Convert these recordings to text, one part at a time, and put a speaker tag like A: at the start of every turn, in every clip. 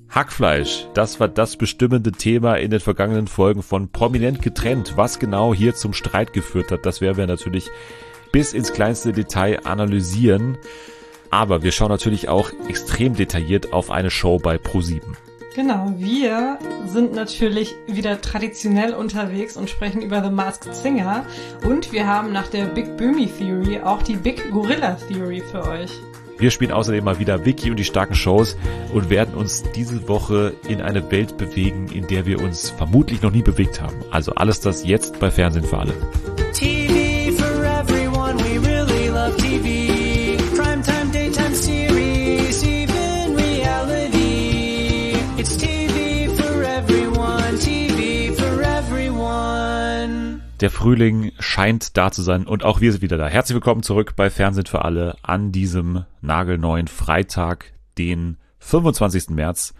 A: Hackfleisch, das war das bestimmende Thema in den vergangenen Folgen von Prominent getrennt. Was genau hier zum Streit geführt hat, das werden wir natürlich bis ins kleinste Detail analysieren. Aber wir schauen natürlich auch extrem detailliert auf eine Show bei ProSieben.
B: Genau, wir sind natürlich wieder traditionell unterwegs und sprechen über The Masked Singer. Und wir haben nach der Big Boomy Theory auch die Big Gorilla Theory für euch.
A: Wir spielen außerdem mal wieder Vicky und die starken Shows und werden uns diese Woche in eine Welt bewegen, in der wir uns vermutlich noch nie bewegt haben. Also alles das jetzt bei Fernsehen für alle.
C: TV for everyone, we really love TV. Primetime, daytime series, even reality. It's TV for everyone, TV for everyone.
A: Der Frühling scheint da zu sein und auch wir sind wieder da. Herzlich willkommen zurück bei Fernsehen für alle an diesem nagelneuen Freitag, den 25. März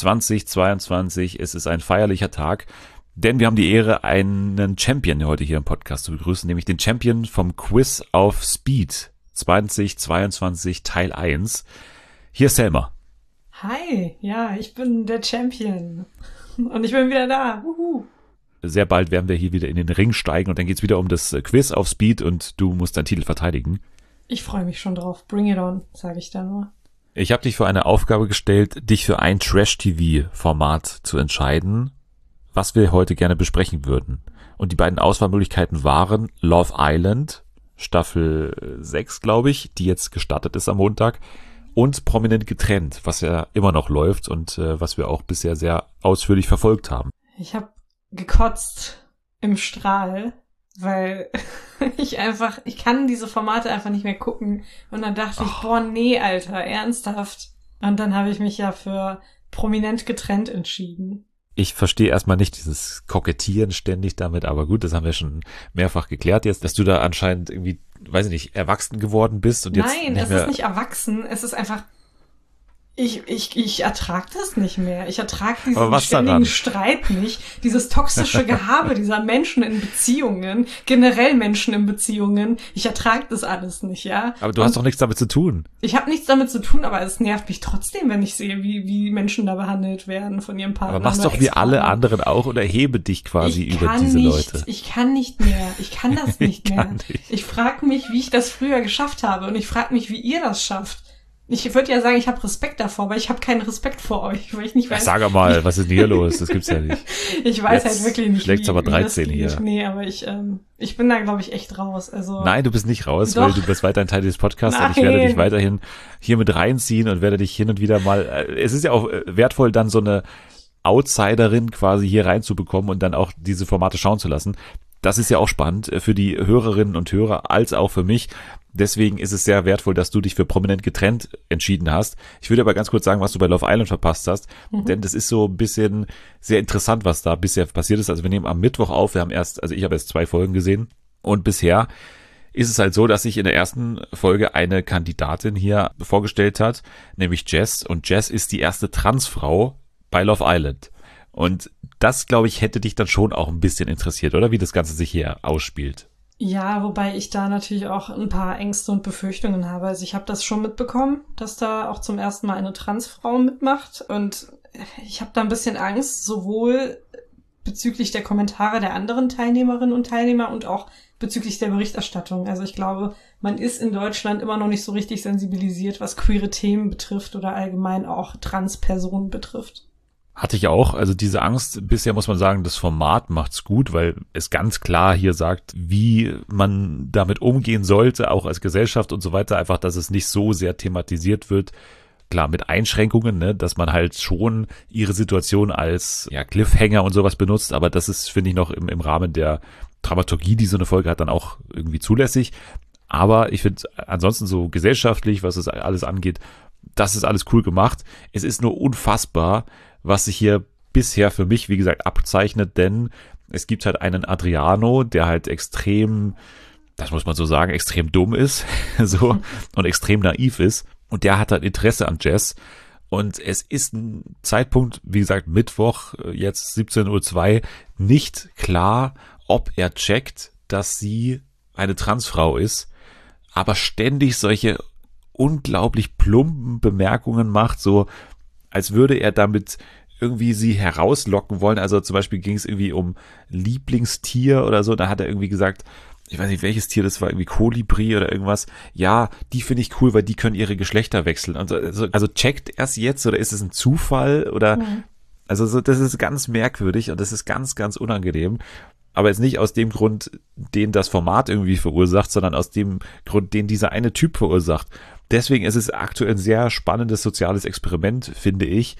A: 2022. Es ist ein feierlicher Tag, denn wir haben die Ehre, einen Champion heute hier im Podcast zu begrüßen, nämlich den Champion vom Quiz auf Speed 2022 Teil 1. Hier ist Selma.
B: Hi, ja, ich bin der Champion und ich bin wieder da. Wuhu.
A: Sehr bald werden wir hier wieder in den Ring steigen und dann geht's wieder um das Quiz auf Speed und du musst deinen Titel verteidigen.
B: Ich freue mich schon drauf. Bring it on, sage ich da nur.
A: Ich habe dich für eine Aufgabe gestellt, dich für ein Trash-TV-Format zu entscheiden, was wir heute gerne besprechen würden. Und die beiden Auswahlmöglichkeiten waren Love Island, Staffel 6, glaube ich, die jetzt gestartet ist am Montag, und Prominent getrennt, was ja immer noch läuft und was wir auch bisher sehr ausführlich verfolgt haben.
B: Ich habe gekotzt im Strahl, weil ich kann diese Formate einfach nicht mehr gucken. Und dann dachte ich, boah, nee, Alter, ernsthaft. Und dann habe ich mich ja für Prominent getrennt entschieden.
A: Ich verstehe erstmal nicht dieses Kokettieren ständig damit, aber gut, das haben wir schon mehrfach geklärt jetzt, dass du da anscheinend irgendwie, weiß ich nicht, erwachsen geworden bist und jetzt
B: Nein, es ist nicht erwachsen, es ist einfach, ich ertrag das nicht mehr. Ich ertrag diesen ständigen Streit nicht, dieses toxische Gehabe dieser Menschen in Beziehungen, generell Menschen in Beziehungen. Ich ertrag das alles nicht, ja.
A: Aber du hast doch nichts damit zu tun.
B: Ich habe nichts damit zu tun, aber es nervt mich trotzdem, wenn ich sehe, wie Menschen da behandelt werden von ihrem Partner.
A: Aber mach's doch wie alle anderen auch und erhebe dich quasi über diese Leute.
B: Ich kann nicht mehr. Ich kann das nicht mehr. Ich frage mich, wie ich das früher geschafft habe und ich frage mich, wie ihr das schafft. Ich würde ja sagen, ich habe Respekt davor, aber ich habe keinen Respekt vor euch, weil ich nicht weiß.
A: Sag mal, was ist denn hier los? Das gibt's ja nicht.
B: Ich weiß jetzt halt wirklich nicht.
A: Schlägt's aber 13 hier.
B: Nee, aber ich bin da, glaube ich, echt raus. Also
A: nein, du bist nicht raus,
B: doch.
A: Weil du bist weiterhin Teil dieses Podcasts und ich werde dich weiterhin hier mit reinziehen und werde dich hin und wieder mal, es ist ja auch wertvoll, dann so eine Outsiderin quasi hier reinzubekommen und dann auch diese Formate schauen zu lassen. Das ist ja auch spannend für die Hörerinnen und Hörer als auch für mich. Deswegen ist es sehr wertvoll, dass du dich für Prominent getrennt entschieden hast. Ich würde aber ganz kurz sagen, was du bei Love Island verpasst hast, denn das ist so ein bisschen sehr interessant, was da bisher passiert ist. Also wir nehmen am Mittwoch auf, ich habe erst 2 Folgen gesehen und bisher ist es halt so, dass sich in der ersten Folge eine Kandidatin hier vorgestellt hat, nämlich Jess, und Jess ist die erste Transfrau bei Love Island. Und das, glaube ich, hätte dich dann schon auch ein bisschen interessiert, oder? Wie das Ganze sich hier ausspielt.
B: Ja, wobei ich da natürlich auch ein paar Ängste und Befürchtungen habe. Also ich habe das schon mitbekommen, dass da auch zum ersten Mal eine Transfrau mitmacht. Und ich habe da ein bisschen Angst, sowohl bezüglich der Kommentare der anderen Teilnehmerinnen und Teilnehmer und auch bezüglich der Berichterstattung. Also ich glaube, man ist in Deutschland immer noch nicht so richtig sensibilisiert, was queere Themen betrifft oder allgemein auch Transpersonen betrifft.
A: Hatte ich auch, also diese Angst, bisher muss man sagen, das Format macht's gut, weil es ganz klar hier sagt, wie man damit umgehen sollte, auch als Gesellschaft und so weiter, einfach, dass es nicht so sehr thematisiert wird, klar, mit Einschränkungen, ne, dass man halt schon ihre Situation als Cliffhanger und sowas benutzt, aber das ist, finde ich, noch im Rahmen der Dramaturgie, die so eine Folge hat, dann auch irgendwie zulässig, aber ich finde ansonsten so gesellschaftlich, was es alles angeht, das ist alles cool gemacht. Es ist nur unfassbar, was sich hier bisher für mich, wie gesagt, abzeichnet, denn es gibt halt einen Adriano, der halt extrem, das muss man so sagen, extrem dumm ist, so, und extrem naiv ist, und der hat halt Interesse an Jess, und es ist ein Zeitpunkt, wie gesagt, Mittwoch, jetzt 17:02 Uhr, nicht klar, ob er checkt, dass sie eine Transfrau ist, aber ständig solche unglaublich plumpen Bemerkungen macht, so, als würde er damit irgendwie sie herauslocken wollen. Also zum Beispiel ging es irgendwie um Lieblingstier oder so. Da hat er irgendwie gesagt, ich weiß nicht, welches Tier das war, irgendwie Kolibri oder irgendwas. Ja, die finde ich cool, weil die können ihre Geschlechter wechseln. Also checkt er es jetzt oder ist es ein Zufall? Oder also so, das ist ganz merkwürdig und das ist ganz, ganz unangenehm. Aber jetzt nicht aus dem Grund, den das Format irgendwie verursacht, sondern aus dem Grund, den dieser eine Typ verursacht. Deswegen ist es aktuell ein sehr spannendes soziales Experiment, finde ich.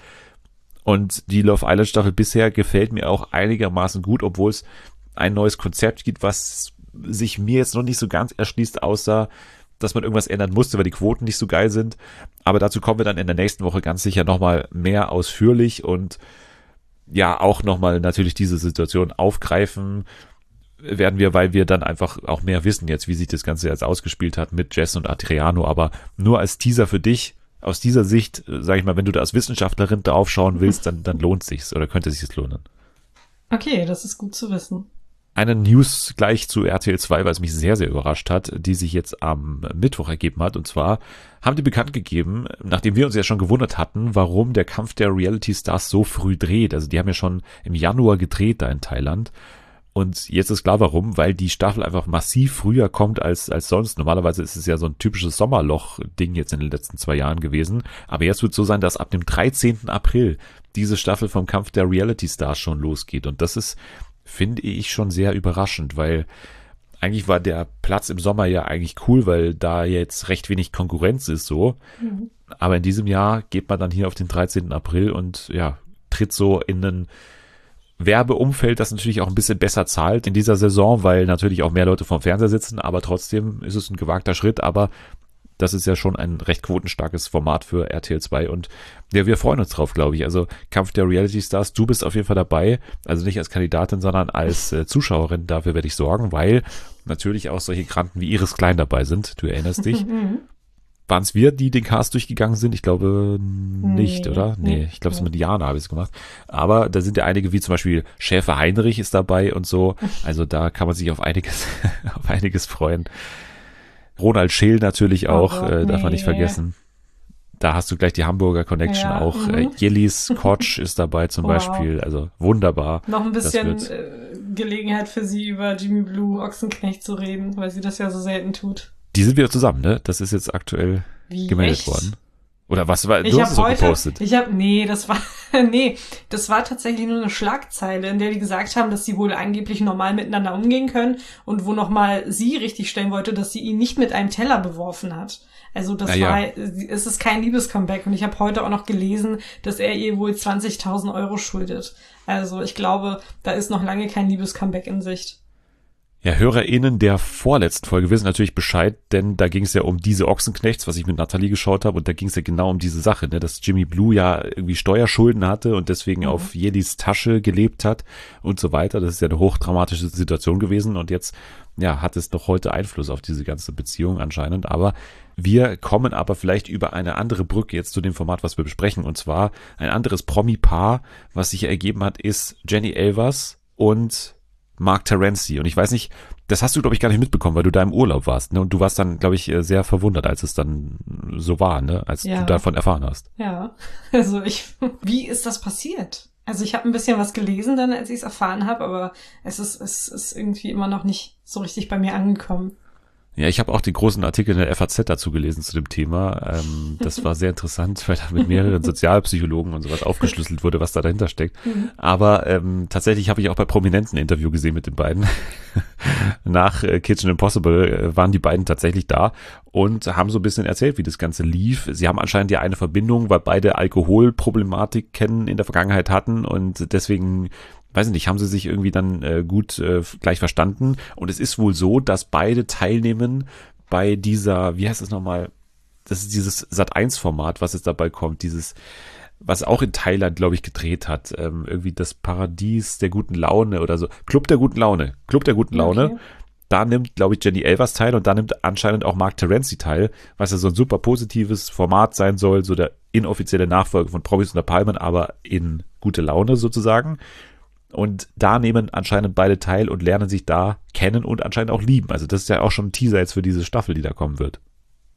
A: Und die Love Island Staffel bisher gefällt mir auch einigermaßen gut, obwohl es ein neues Konzept gibt, was sich mir jetzt noch nicht so ganz erschließt, außer dass man irgendwas ändern musste, weil die Quoten nicht so geil sind. Aber dazu kommen wir dann in der nächsten Woche ganz sicher nochmal mehr ausführlich und ja, auch nochmal natürlich diese Situation aufgreifen werden wir, weil wir dann einfach auch mehr wissen jetzt, wie sich das Ganze jetzt ausgespielt hat mit Jess und Adriano. Aber nur als Teaser für dich, aus dieser Sicht, sage ich mal, wenn du da als Wissenschaftlerin drauf schauen willst, dann lohnt sich's oder könnte sich's lohnen.
B: Okay, das ist gut zu wissen.
A: Eine News gleich zu RTL 2, weil es mich sehr, sehr überrascht hat, die sich jetzt am Mittwoch ergeben hat. Und zwar haben die bekannt gegeben, nachdem wir uns ja schon gewundert hatten, warum der Kampf der Reality Stars so früh dreht. Also die haben ja schon im Januar gedreht da in Thailand. Und jetzt ist klar warum, weil die Staffel einfach massiv früher kommt als sonst. Normalerweise ist es ja so ein typisches Sommerloch-Ding jetzt in den letzten 2 Jahren gewesen. Aber jetzt wird es so sein, dass ab dem 13. April diese Staffel vom Kampf der Reality Stars schon losgeht. Und das ist, finde ich, schon sehr überraschend, weil eigentlich war der Platz im Sommer ja eigentlich cool, weil da jetzt recht wenig Konkurrenz ist so. Aber in diesem Jahr geht man dann hier auf den 13. April und ja, tritt so in einen Werbeumfeld, das natürlich auch ein bisschen besser zahlt in dieser Saison, weil natürlich auch mehr Leute vorm Fernseher sitzen, aber trotzdem ist es ein gewagter Schritt, aber das ist ja schon ein recht quotenstarkes Format für RTL 2 und ja, wir freuen uns drauf, glaube ich. Also Kampf der Reality Stars, du bist auf jeden Fall dabei, also nicht als Kandidatin, sondern als Zuschauerin, dafür werde ich sorgen, weil natürlich auch solche Granden wie Iris Klein dabei sind, du erinnerst dich. Waren es wir, die den Cast durchgegangen sind? Ich glaube nicht, oder? Nee, ich glaube, es mit Jana habe ich es gemacht. Aber da sind ja einige, wie zum Beispiel Schäfer Heinrich ist dabei und so. Also da kann man sich auf einiges, auf einiges freuen. Ronald Scheel natürlich auch, darf man nicht vergessen. Da hast du gleich die Hamburger Connection auch. Jellis Kotsch ist dabei zum Beispiel. Also wunderbar.
B: Noch ein bisschen Gelegenheit für sie, über Jimmy Blue Ochsenknecht zu reden, weil sie das ja so selten tut.
A: Die sind wieder zusammen, ne? Das ist jetzt aktuell gemeldet worden. Oder was war, du hast es so gepostet. Das war tatsächlich nur eine Schlagzeile, in der die gesagt haben, dass sie wohl angeblich normal miteinander umgehen können und wo nochmal sie richtig stellen wollte, dass sie ihn nicht mit einem Teller beworfen hat. Also es ist kein Liebescomeback und ich habe heute auch noch gelesen, dass er ihr wohl 20.000 Euro schuldet. Also ich glaube, da ist noch lange kein Liebescomeback in Sicht. Ja, HörerInnen der vorletzten Folge wissen natürlich Bescheid, denn da ging es ja um diese Ochsenknechts, was ich mit Nathalie geschaut habe und da ging es ja genau um diese Sache, ne, dass Jimmy Blue ja irgendwie Steuerschulden hatte und deswegen auf Jellis Tasche gelebt hat und so weiter. Das ist ja eine hochdramatische Situation gewesen und jetzt, ja, hat es doch heute Einfluss auf diese ganze Beziehung anscheinend, aber wir kommen aber vielleicht über eine andere Brücke jetzt zu dem Format, was wir besprechen und zwar ein anderes Promi-Paar, was sich ergeben hat, ist Jenny Elvers und Mark Terenzi. Und ich weiß nicht, das hast du, glaube ich, gar nicht mitbekommen, weil du da im Urlaub warst. Ne? Und du warst dann, glaube ich, sehr verwundert, als es dann so war, ne? Als du davon erfahren hast.
B: Ja, also wie ist das passiert? Also ich habe ein bisschen was gelesen dann, als ich es erfahren habe, aber es ist irgendwie immer noch nicht so richtig bei mir angekommen.
A: Ja, ich habe auch den großen Artikel in der FAZ dazu gelesen zu dem Thema. Das war sehr interessant, weil da mit mehreren Sozialpsychologen und sowas aufgeschlüsselt wurde, was da dahinter steckt. Aber tatsächlich habe ich auch bei Prominenten ein Interview gesehen mit den beiden. Nach Kitchen Impossible waren die beiden tatsächlich da und haben so ein bisschen erzählt, wie das Ganze lief. Sie haben anscheinend ja eine Verbindung, weil beide Alkoholproblematik kennen in der Vergangenheit hatten und deswegen weiß nicht, haben sie sich irgendwie dann gut gleich verstanden. Und es ist wohl so, dass beide teilnehmen bei dieser, wie heißt es nochmal, das ist dieses Sat.1-Format, was jetzt dabei kommt, dieses, was auch in Thailand, glaube ich, gedreht hat, irgendwie das Paradies der guten Laune oder so. Club der guten Laune. Okay. Da nimmt, glaube ich, Jenny Elvers teil und da nimmt anscheinend auch Mark Terenzi teil, was ja so ein super positives Format sein soll, so der inoffizielle Nachfolger von Promis unter Palmen, aber in gute Laune sozusagen. Und da nehmen anscheinend beide teil und lernen sich da kennen und anscheinend auch lieben. Also das ist ja auch schon ein Teaser jetzt für diese Staffel, die da kommen wird.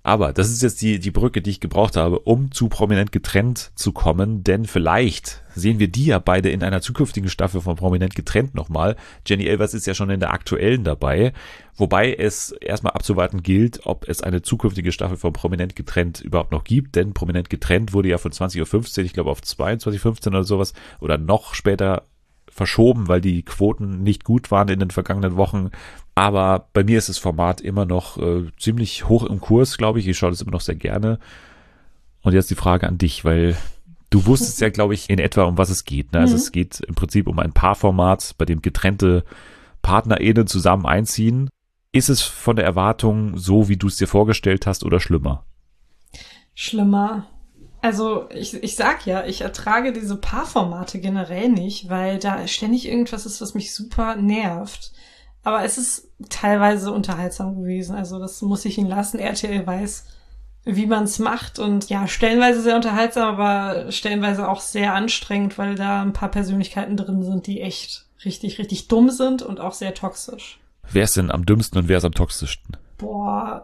A: Aber das ist jetzt die Brücke, die ich gebraucht habe, um zu Prominent getrennt zu kommen, denn vielleicht sehen wir die ja beide in einer zukünftigen Staffel von Prominent getrennt nochmal. Jenny Elvers ist ja schon in der aktuellen dabei, wobei es erstmal abzuwarten gilt, ob es eine zukünftige Staffel von Prominent getrennt überhaupt noch gibt, denn Prominent getrennt wurde ja von 20.15 Uhr, ich glaube auf 22.15 Uhr oder sowas, oder noch später verschoben, weil die Quoten nicht gut waren in den vergangenen Wochen. Aber bei mir ist das Format immer noch ziemlich hoch im Kurs, glaube ich. Ich schaue das immer noch sehr gerne. Und jetzt die Frage an dich, weil du wusstest ja, glaube ich, in etwa, um was es geht. Ne? Also es geht im Prinzip um ein Paarformat, bei dem getrennte PartnerInnen zusammen einziehen. Ist es von der Erwartung so, wie du es dir vorgestellt hast, oder schlimmer?
B: Schlimmer. Also ich sag ja, ich ertrage diese Paarformate generell nicht, weil da ständig irgendwas ist, was mich super nervt. Aber es ist teilweise unterhaltsam gewesen. Also das muss ich ihn lassen. RTL weiß, wie man es macht. Und ja, stellenweise sehr unterhaltsam, aber stellenweise auch sehr anstrengend, weil da ein paar Persönlichkeiten drin sind, die echt richtig, richtig dumm sind und auch sehr toxisch.
A: Wer ist denn am dümmsten und wer ist am toxischsten?
B: Boah,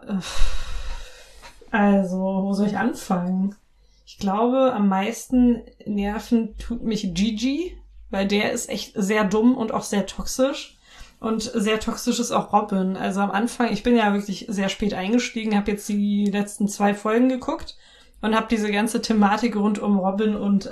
B: also, wo soll ich anfangen? Ich glaube, am meisten nerven tut mich Gigi, weil der ist echt sehr dumm und auch sehr toxisch. Und sehr toxisch ist auch Robin. Also am Anfang, ich bin ja wirklich sehr spät eingestiegen, habe jetzt die letzten 2 Folgen geguckt und habe diese ganze Thematik rund um Robin und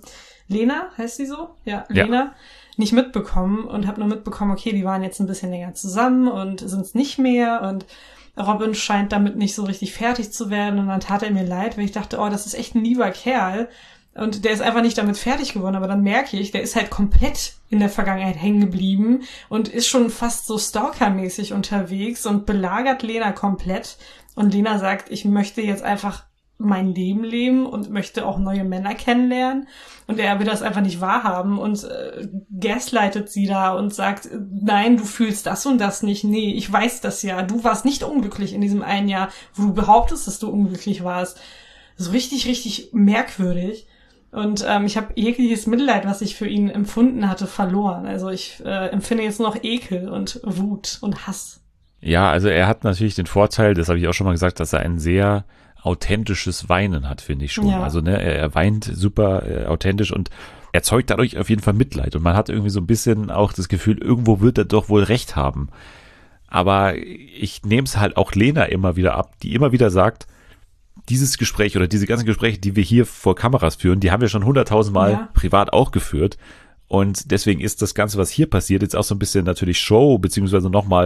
B: Lena, heißt sie so? Ja, Lena, nicht mitbekommen und habe nur mitbekommen, okay, die waren jetzt ein bisschen länger zusammen und sind es nicht mehr und Robin scheint damit nicht so richtig fertig zu werden und dann tat er mir leid, weil ich dachte, oh, das ist echt ein lieber Kerl und der ist einfach nicht damit fertig geworden, aber dann merke ich, der ist halt komplett in der Vergangenheit hängen geblieben und ist schon fast so stalkermäßig unterwegs und belagert Lena komplett und Lena sagt, ich möchte jetzt einfach mein Leben leben und möchte auch neue Männer kennenlernen und er will das einfach nicht wahrhaben und gaslightet sie da und sagt, nein, du fühlst das und das nicht, nee, ich weiß das ja, du warst nicht unglücklich in diesem einen Jahr, wo du behauptest, dass du unglücklich warst. So richtig, richtig merkwürdig und ich habe jegliches Mitleid, was ich für ihn empfunden hatte, verloren. Also ich empfinde jetzt nur noch Ekel und Wut und Hass.
A: Ja, also er hat natürlich den Vorteil, das habe ich auch schon mal gesagt, dass er ein sehr authentisches Weinen hat, finde ich schon. Ja. Also ne, er weint super authentisch und erzeugt dadurch auf jeden Fall Mitleid. Und man hat irgendwie so ein bisschen auch das Gefühl, irgendwo wird er doch wohl recht haben. Aber ich nehme es halt auch Lena immer wieder ab, die immer wieder sagt, dieses Gespräch oder diese ganzen Gespräche, die wir hier vor Kameras führen, die haben wir schon 100.000 Mal privat auch geführt. Und deswegen ist das Ganze, was hier passiert, jetzt auch so ein bisschen natürlich Show, beziehungsweise nochmal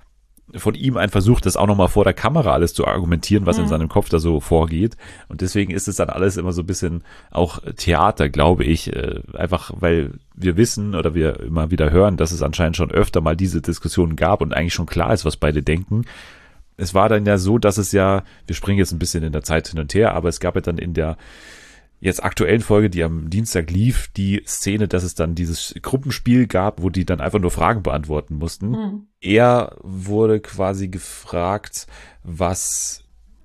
A: von ihm ein Versuch, das auch nochmal vor der Kamera alles zu argumentieren, was in seinem Kopf da so vorgeht. Und deswegen ist es dann alles immer so ein bisschen auch Theater, glaube ich. Einfach, weil wir wissen oder wir immer wieder hören, dass es anscheinend schon öfter mal diese Diskussionen gab und eigentlich schon klar ist, was beide denken. Es war dann ja so, dass es ja, wir springen jetzt ein bisschen in der Zeit hin und her, aber es gab ja dann in der jetzt aktuellen Folge, die am Dienstag lief, die Szene, dass es dann dieses Gruppenspiel gab, wo die dann einfach nur Fragen beantworten mussten. Er wurde quasi gefragt, was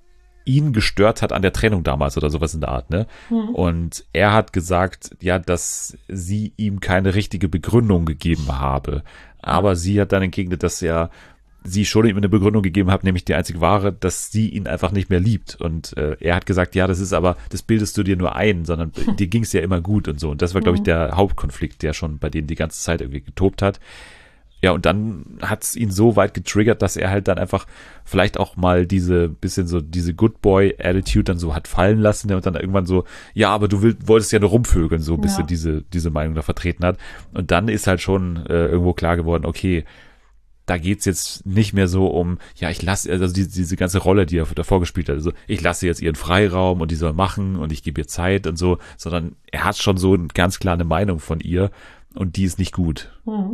A: ihn gestört hat an der Trennung damals oder sowas in der Art, ne? Und er hat gesagt, ja, dass sie ihm keine richtige Begründung gegeben habe. Aber sie hat dann entgegnet, dass sie schon ihm eine Begründung gegeben hat, nämlich die einzige wahre, dass sie ihn einfach nicht mehr liebt. Und er hat gesagt, ja, das bildest du dir nur ein, sondern dir ging es ja immer gut und so. Und das war, glaube ich, der Hauptkonflikt, der schon bei denen die ganze Zeit irgendwie getobt hat. Ja, und dann hat es ihn so weit getriggert, dass er halt dann einfach vielleicht auch mal diese Good Boy-Attitude dann so hat fallen lassen und dann irgendwann so, ja, aber du wolltest ja nur rumvögeln, so ein bisschen diese Meinung da vertreten hat. Und dann ist halt schon irgendwo klar geworden, okay, da geht's jetzt nicht mehr so um, ja, ich lasse, also diese ganze Rolle, die er davor gespielt hat, also ich lasse jetzt ihren Freiraum und die soll machen und ich gebe ihr Zeit und so, sondern er hat schon so ganz klar eine Meinung von ihr und die ist nicht gut.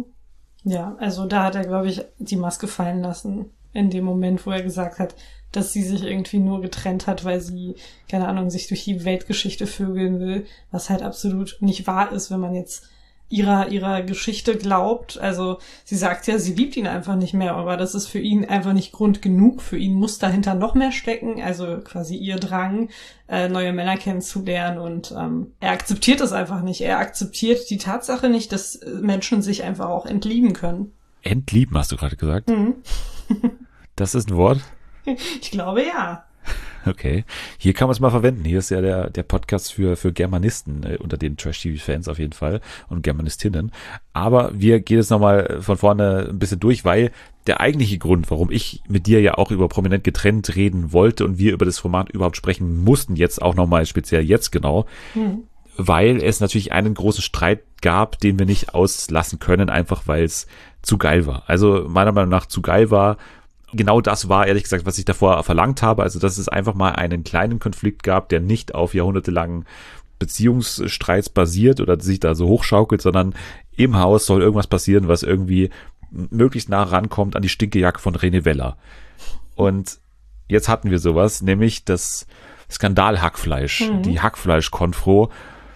B: Ja, also da hat er, glaube ich, die Maske fallen lassen in dem Moment, wo er gesagt hat, dass sie sich irgendwie nur getrennt hat, weil sie, keine Ahnung, sich durch die Weltgeschichte vögeln will, was halt absolut nicht wahr ist, wenn man jetzt ihrer Geschichte glaubt. Also sie sagt ja, sie liebt ihn einfach nicht mehr, aber das ist für ihn einfach nicht Grund genug. Für ihn muss dahinter noch mehr stecken, also quasi ihr Drang, neue Männer kennenzulernen und er akzeptiert das einfach nicht. Er akzeptiert die Tatsache nicht, dass Menschen sich einfach auch entlieben können.
A: Entlieben, hast du gerade gesagt? Das ist ein Wort?
B: Ich glaube, ja.
A: Okay, hier kann man es mal verwenden. Hier ist ja der Podcast für Germanisten unter den Trash-TV-Fans auf jeden Fall und Germanistinnen. Aber wir gehen jetzt nochmal von vorne ein bisschen durch, weil der eigentliche Grund, warum ich mit dir ja auch über Prominent getrennt reden wollte und wir über das Format überhaupt sprechen mussten, jetzt auch nochmal speziell jetzt genau, weil es natürlich einen großen Streit gab, den wir nicht auslassen können, einfach weil es zu geil war. Also meiner Meinung nach zu geil war. Genau das war, ehrlich gesagt, was ich davor verlangt habe. Also, dass es einfach mal einen kleinen Konflikt gab, der nicht auf jahrhundertelangen Beziehungsstreits basiert oder sich da so hochschaukelt, sondern im Haus soll irgendwas passieren, was irgendwie möglichst nah rankommt an die Stinkejacke von René Weller. Und jetzt hatten wir sowas, nämlich das Skandal-Hackfleisch, die Hackfleisch-Konfro.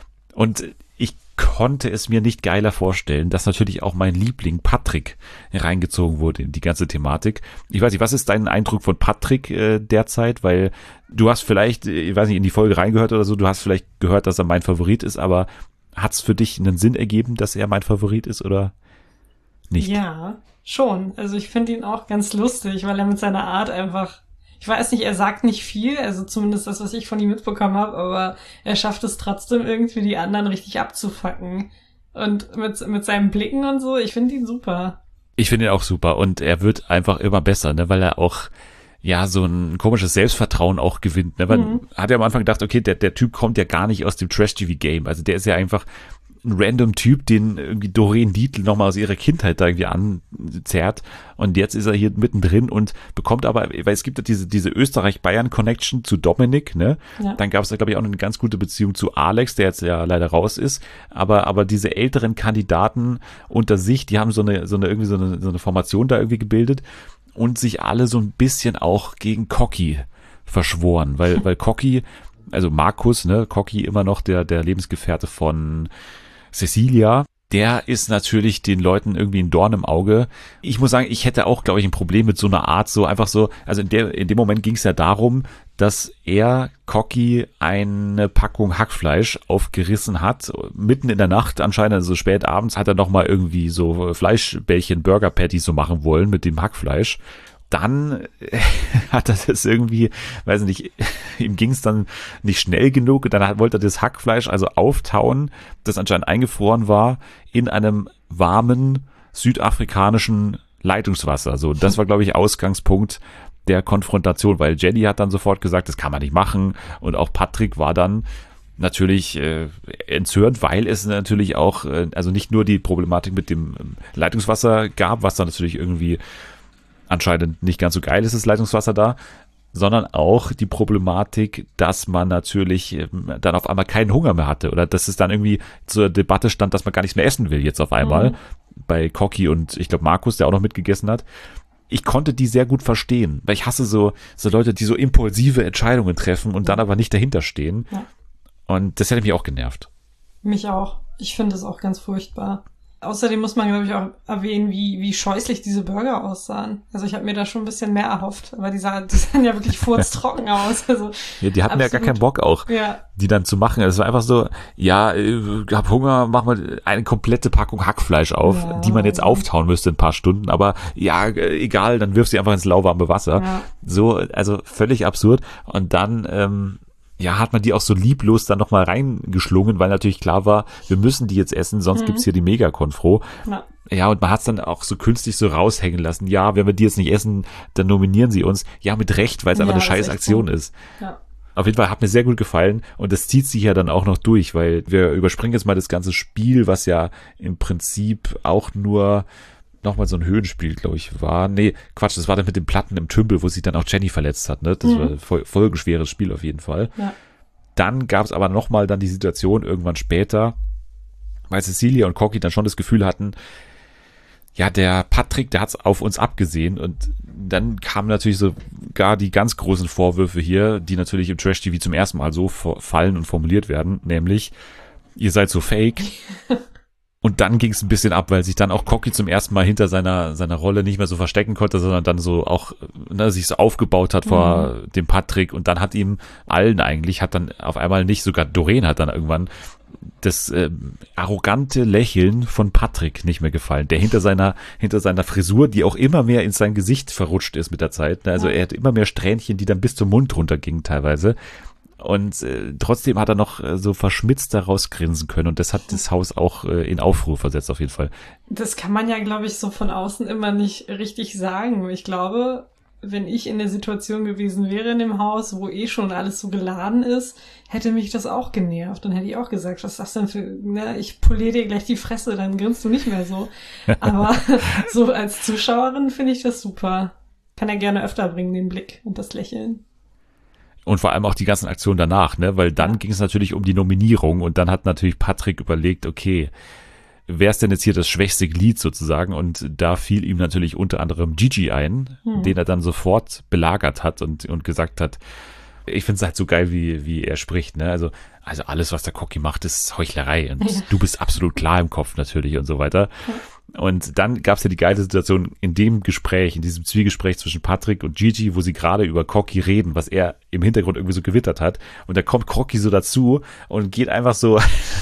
A: Und ich konnte es mir nicht geiler vorstellen, dass natürlich auch mein Liebling Patrick reingezogen wurde in die ganze Thematik. Ich weiß nicht, was ist dein Eindruck von Patrick derzeit? Weil du hast vielleicht, ich weiß nicht, in die Folge reingehört oder so, du hast vielleicht gehört, dass er mein Favorit ist, aber hat es für dich einen Sinn ergeben, dass er mein Favorit ist oder nicht?
B: Ja, schon. Also ich finde ihn auch ganz lustig, weil er mit seiner Art einfach, ich weiß nicht, er sagt nicht viel, also zumindest das, was ich von ihm mitbekommen habe, aber er schafft es trotzdem irgendwie, die anderen richtig abzufacken. Und mit seinen Blicken und so, ich finde ihn super.
A: Ich finde ihn auch super und er wird einfach immer besser, ne, weil er auch ja so ein komisches Selbstvertrauen auch gewinnt. Ne? Man hat ja am Anfang gedacht, okay, der Typ kommt ja gar nicht aus dem Trash-TV-Game. Also der ist ja einfach ein random Typ, den irgendwie Doreen Dietl nochmal aus ihrer Kindheit da irgendwie anzerrt. Und jetzt ist er hier mittendrin und bekommt aber, weil es gibt ja diese Österreich-Bayern-Connection zu Dominik, ne? Ja. Dann gab es da, glaube ich, auch eine ganz gute Beziehung zu Alex, der jetzt ja leider raus ist. Aber diese älteren Kandidaten unter sich, die haben so eine Formation da irgendwie gebildet und sich alle so ein bisschen auch gegen Cocky verschworen, weil Cocky, also Markus, ne, Cocky immer noch der Lebensgefährte von Cecilia, der ist natürlich den Leuten irgendwie ein Dorn im Auge. Ich muss sagen, ich hätte auch, glaube ich, ein Problem mit so einer Art, so einfach so, also in dem Moment ging es ja darum, dass er, Cocky, eine Packung Hackfleisch aufgerissen hat, mitten in der Nacht, anscheinend also spät abends, hat er nochmal irgendwie so Fleischbällchen, Burger-Patties so machen wollen mit dem Hackfleisch. Dann hat er das irgendwie, weiß nicht, ihm ging es dann nicht schnell genug. Dann wollte er das Hackfleisch also auftauen, das anscheinend eingefroren war, in einem warmen südafrikanischen Leitungswasser. So, das war, glaube ich, Ausgangspunkt der Konfrontation, weil Jenny hat dann sofort gesagt, das kann man nicht machen. Und auch Patrick war dann natürlich entzürnt, weil es natürlich auch, also nicht nur die Problematik mit dem Leitungswasser gab, was dann natürlich irgendwie anscheinend nicht ganz so geil ist, das Leitungswasser da, sondern auch die Problematik, dass man natürlich dann auf einmal keinen Hunger mehr hatte oder dass es dann irgendwie zur Debatte stand, dass man gar nichts mehr essen will jetzt auf einmal, bei Cocky und ich glaube Markus, der auch noch mitgegessen hat. Ich konnte die sehr gut verstehen, weil ich hasse so Leute, die so impulsive Entscheidungen treffen und dann aber nicht dahinter stehen. Ja. Und das hätte mich auch genervt.
B: Mich auch. Ich finde es auch ganz furchtbar. Außerdem muss man, glaube ich, auch erwähnen, wie scheußlich diese Burger aussahen. Also ich habe mir da schon ein bisschen mehr erhofft, aber die sahen ja wirklich furztrocken aus. Also
A: ja, die hatten absolut ja gar keinen Bock auch, die dann zu machen. Es war einfach so, ja, hab Hunger, mach mal eine komplette Packung Hackfleisch auf, die man jetzt auftauen müsste in ein paar Stunden. Aber ja, egal, dann wirf sie einfach ins lauwarme Wasser. Ja. So, also völlig absurd. Und dann hat man die auch so lieblos dann nochmal reingeschlungen, weil natürlich klar war, wir müssen die jetzt essen, sonst gibt's hier die Mega-Konfro. Ja, und man hat's dann auch so künstlich so raushängen lassen. Ja, wenn wir die jetzt nicht essen, dann nominieren sie uns. Ja, mit Recht, weil es einfach eine scheiß Aktion ist. Ja. Auf jeden Fall hat mir sehr gut gefallen und das zieht sich ja dann auch noch durch, weil wir überspringen jetzt mal das ganze Spiel, was ja im Prinzip auch nur nochmal so ein Höhenspiel, glaube ich, war. Nee, Quatsch, das war dann mit den Platten im Tümpel, wo sich dann auch Jenny verletzt hat, ne? Das war ein folgenschweres Spiel auf jeden Fall. Ja. Dann gab es aber nochmal dann die Situation irgendwann später, weil Cecilia und Cocky dann schon das Gefühl hatten, ja, der Patrick, der hat's auf uns abgesehen und dann kamen natürlich sogar die ganz großen Vorwürfe hier, die natürlich im Trash-TV zum ersten Mal so fallen und formuliert werden, nämlich, ihr seid so fake. Und dann ging es ein bisschen ab, weil sich dann auch Cocky zum ersten Mal hinter seiner Rolle nicht mehr so verstecken konnte, sondern dann so auch sich so aufgebaut hat vor dem Patrick und dann hat ihm allen eigentlich, hat dann auf einmal nicht, sogar Doreen hat dann irgendwann das arrogante Lächeln von Patrick nicht mehr gefallen, der hinter seiner Frisur, die auch immer mehr in sein Gesicht verrutscht ist mit der Zeit. Also er hat immer mehr Strähnchen, die dann bis zum Mund runtergingen teilweise. Und trotzdem hat er noch so verschmitzt daraus grinsen können. Und das hat das Haus auch in Aufruhr versetzt auf jeden Fall.
B: Das kann man ja, glaube ich, so von außen immer nicht richtig sagen. Ich glaube, wenn ich in der Situation gewesen wäre in dem Haus, wo schon alles so geladen ist, hätte mich das auch genervt. Dann hätte ich auch gesagt, was ist das denn für, ne, ich poliere dir gleich die Fresse, dann grinst du nicht mehr so. Aber so als Zuschauerin finde ich das super. Kann er gerne öfter bringen, den Blick und das Lächeln.
A: Und vor allem auch die ganzen Aktionen danach, ne? Weil dann ging es natürlich um die Nominierung und dann hat natürlich Patrick überlegt, okay, wer ist denn jetzt hier das schwächste Glied sozusagen? Und da fiel ihm natürlich unter anderem Gigi ein, den er dann sofort belagert hat und gesagt hat, ich finde es halt so geil, wie er spricht, ne? Also alles, was der Cocky macht, ist Heuchlerei und du bist absolut klar im Kopf natürlich und so weiter. Und dann gab es ja die geile Situation in dem Gespräch, in diesem Zwiegespräch zwischen Patrick und Gigi, wo sie gerade über Cocky reden, was er im Hintergrund irgendwie so gewittert hat. Und da kommt Cocky so dazu und geht einfach so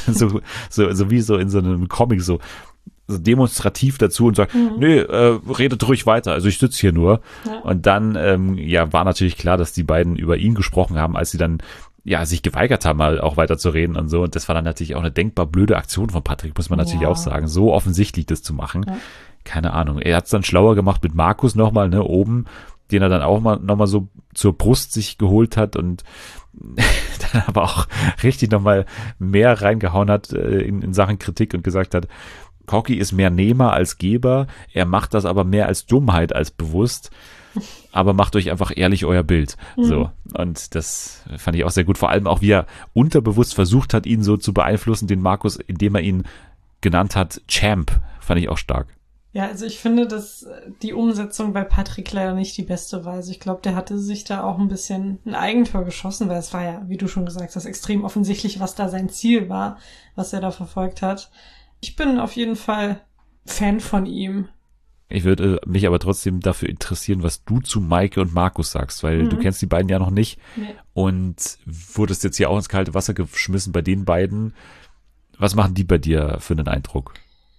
A: wie so in so einem Comic so demonstrativ dazu und sagt, nee, redet ruhig weiter, also ich sitze hier nur. Ja. Und dann war natürlich klar, dass die beiden über ihn gesprochen haben, als sie dann sich geweigert haben, mal auch weiter zu reden und so. Und das war dann natürlich auch eine denkbar blöde Aktion von Patrick, muss man natürlich auch sagen. So offensichtlich das zu machen. Ja. Keine Ahnung. Er hat es dann schlauer gemacht mit Markus nochmal, ne, oben, den er dann auch nochmal so zur Brust sich geholt hat und dann aber auch richtig nochmal mehr reingehauen hat in Sachen Kritik und gesagt hat, Cocky ist mehr Nehmer als Geber. Er macht das aber mehr als Dummheit als bewusst. Aber macht euch einfach ehrlich euer Bild. So. Und das fand ich auch sehr gut. Vor allem auch, wie er unterbewusst versucht hat, ihn so zu beeinflussen, den Markus, indem er ihn genannt hat Champ. Fand ich auch stark.
B: Ja, also ich finde, dass die Umsetzung bei Patrick leider nicht die beste war. Also ich glaube, der hatte sich da auch ein bisschen ein Eigentor geschossen, weil es war ja, wie du schon gesagt hast, extrem offensichtlich, was da sein Ziel war, was er da verfolgt hat. Ich bin auf jeden Fall Fan von ihm.
A: Ich würde mich aber trotzdem dafür interessieren, was du zu Maike und Markus sagst, weil du kennst die beiden ja noch nicht und wurdest jetzt hier auch ins kalte Wasser geschmissen bei den beiden. Was machen die bei dir für einen Eindruck?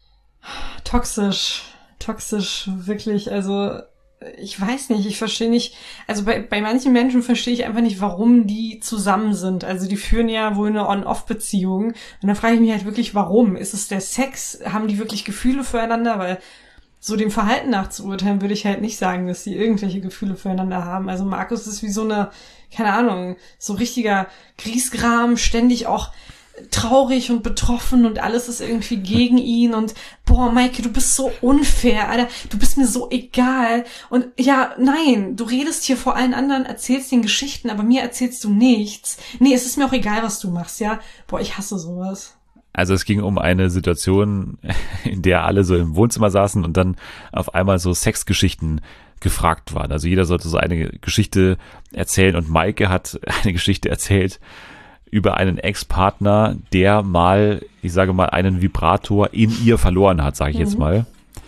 B: Toxisch, wirklich. Also ich weiß nicht, ich verstehe nicht, also bei manchen Menschen verstehe ich einfach nicht, warum die zusammen sind. Also die führen ja wohl eine On-Off-Beziehung und dann frage ich mich halt wirklich, warum? Ist es der Sex? Haben die wirklich Gefühle füreinander? Weil so dem Verhalten nach zu urteilen, würde ich halt nicht sagen, dass sie irgendwelche Gefühle füreinander haben. Also Markus ist wie so eine, keine Ahnung, so richtiger Griesgram, ständig auch traurig und betroffen und alles ist irgendwie gegen ihn und boah, Maike, du bist so unfair, Alter, du bist mir so egal und ja, nein, du redest hier vor allen anderen, erzählst den Geschichten, aber mir erzählst du nichts. Nee, es ist mir auch egal, was du machst, ja? Boah, ich hasse sowas.
A: Also es ging um eine Situation, in der alle so im Wohnzimmer saßen und dann auf einmal so Sexgeschichten gefragt waren. Also jeder sollte so eine Geschichte erzählen und Maike hat eine Geschichte erzählt über einen Ex-Partner, der mal, ich sage mal, einen Vibrator in ihr verloren hat, sage ich jetzt mal.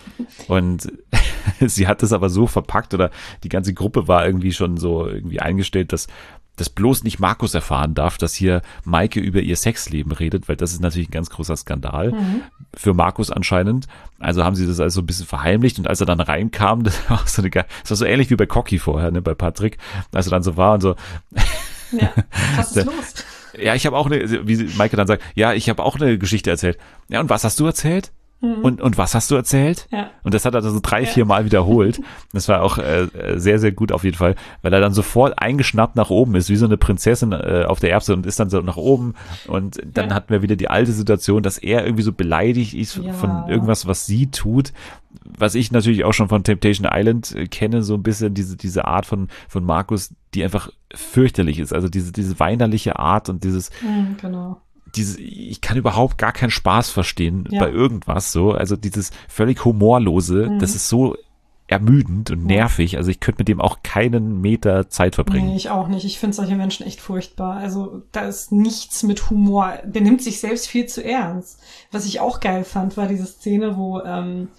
A: Und sie hat es aber so verpackt oder die ganze Gruppe war irgendwie schon so irgendwie eingestellt, dass das bloß nicht Markus erfahren darf, dass hier Maike über ihr Sexleben redet, weil das ist natürlich ein ganz großer Skandal für Markus anscheinend. Also haben sie das also ein bisschen verheimlicht und als er dann reinkam, das war so ähnlich wie bei Cocky vorher, ne, bei Patrick, als er dann so war und so.
B: Ja, was ist los?
A: Ja, ich habe auch wie Maike dann sagt, ja, ich habe auch eine Geschichte erzählt. Ja, und was hast du erzählt? Und was hast du erzählt? Ja. Und das hat er so 3-4 Mal wiederholt. Das war auch sehr, sehr gut auf jeden Fall, weil er dann sofort eingeschnappt nach oben ist, wie so eine Prinzessin auf der Erbse und ist dann so nach oben. Und dann hatten wir wieder die alte Situation, dass er irgendwie so beleidigt ist von irgendwas, was sie tut. Was ich natürlich auch schon von Temptation Island kenne, so ein bisschen diese Art von Markus, die einfach fürchterlich ist. Also diese weinerliche Art und dieses... Genau. Ich kann überhaupt gar keinen Spaß verstehen bei irgendwas so, also dieses völlig Humorlose, das ist so ermüdend und nervig, also ich könnte mit dem auch keinen Meter Zeit verbringen.
B: Nee, ich auch nicht, ich finde solche Menschen echt furchtbar, also da ist nichts mit Humor, der nimmt sich selbst viel zu ernst. Was ich auch geil fand, war diese Szene, wo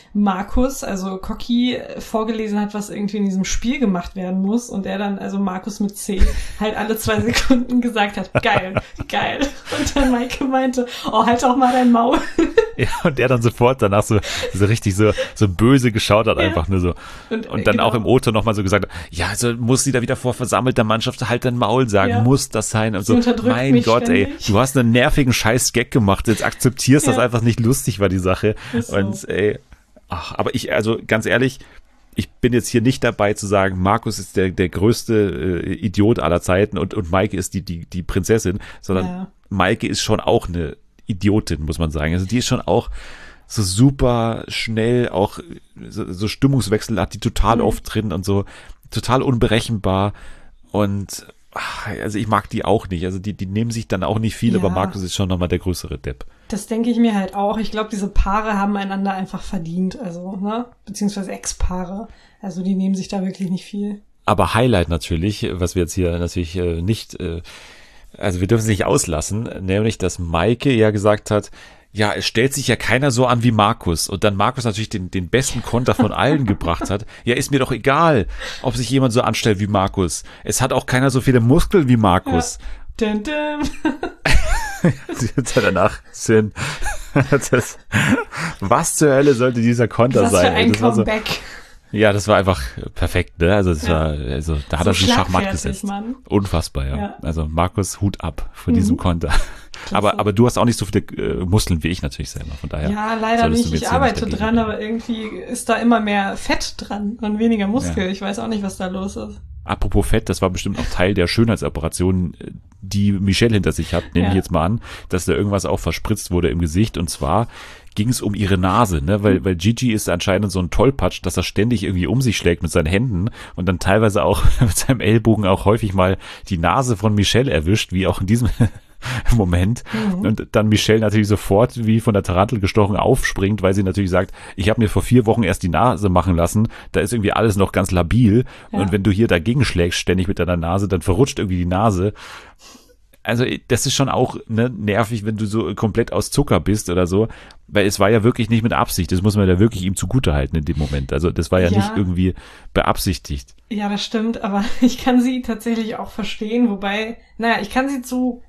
B: Markus, also Cocky, vorgelesen hat, was irgendwie in diesem Spiel gemacht werden muss und er dann, also Markus mit C, halt alle 2 Sekunden gesagt hat, geil. Und dann Maike meinte, oh, halt auch mal dein Maul.
A: Ja, und der dann sofort danach so richtig so böse geschaut hat, einfach nur so. Und dann auch im O-Ton nochmal so gesagt hat, ja, also muss sie da wieder vor versammelter Mannschaft halt dein Maul sagen, muss das sein? Und so, mein Gott, ständig. Ey, du hast einen nervigen Scheiß-Gag gemacht, jetzt akzeptierst, dass einfach nicht lustig war, die Sache.
B: Ist so.
A: Und ey, aber also ganz ehrlich, ich bin jetzt hier nicht dabei zu sagen, Markus ist der größte Idiot aller Zeiten und Maike ist die Prinzessin, sondern Maike ist schon auch eine Idiotin, muss man sagen. Also die ist schon auch so super schnell, auch so Stimmungswechsel hat die total oft drin und so total unberechenbar und also ich mag die auch nicht. Also die nehmen sich dann auch nicht viel, aber Markus ist schon nochmal der größere Depp.
B: Das denke ich mir halt auch. Ich glaube, diese Paare haben einander einfach verdient, also, ne? Beziehungsweise Ex-Paare. Also die nehmen sich da wirklich nicht viel. Aber
A: Highlight natürlich, was wir jetzt hier natürlich nicht, also wir dürfen es nicht auslassen, nämlich, dass Maike ja gesagt hat, ja, es stellt sich ja keiner so an wie Markus. Und dann Markus natürlich den besten Konter von allen gebracht hat. Ja, ist mir doch egal, ob sich jemand so anstellt wie Markus. Es hat auch keiner so viele Muskeln wie Markus.
B: Ja. Dun, dun.
A: Danach Sinn. Was zur Hölle sollte dieser Konter sein?
B: Was für ein Comeback.
A: Ja, das war einfach perfekt, ne? Also das war, also da hat er sich Schachmatt gesetzt. Mann. Unfassbar, ja. Also Markus, Hut ab von diesem Konter. Aber du hast auch nicht so viele Muskeln wie ich natürlich selber, von daher.
B: Ja, leider nicht. Ich arbeite dran, aber irgendwie ist da immer mehr Fett dran und weniger Muskel. Ja. Ich weiß auch nicht, was da los ist.
A: Apropos Fett, das war bestimmt auch Teil der Schönheitsoperation, die Michelle hinter sich hat, nehme ich jetzt mal an, dass da irgendwas auch verspritzt wurde im Gesicht und zwar ging es um ihre Nase, ne, weil Gigi ist anscheinend so ein Tollpatsch, dass er ständig irgendwie um sich schlägt mit seinen Händen und dann teilweise auch mit seinem Ellbogen auch häufig mal die Nase von Michelle erwischt, wie auch in diesem Moment. Und dann Michelle natürlich sofort wie von der Tarantel gestochen aufspringt, weil sie natürlich sagt, ich habe mir vor 4 Wochen erst die Nase machen lassen, da ist irgendwie alles noch ganz labil und wenn du hier dagegen schlägst ständig mit deiner Nase, dann verrutscht irgendwie die Nase. Also das ist schon auch nervig, wenn du so komplett aus Zucker bist oder so, weil es war ja wirklich nicht mit Absicht, das muss man ja wirklich ihm zugutehalten in dem Moment. Also das war ja nicht irgendwie beabsichtigt.
B: Ja, das stimmt, aber ich kann sie tatsächlich auch verstehen, wobei, ich kann sie zu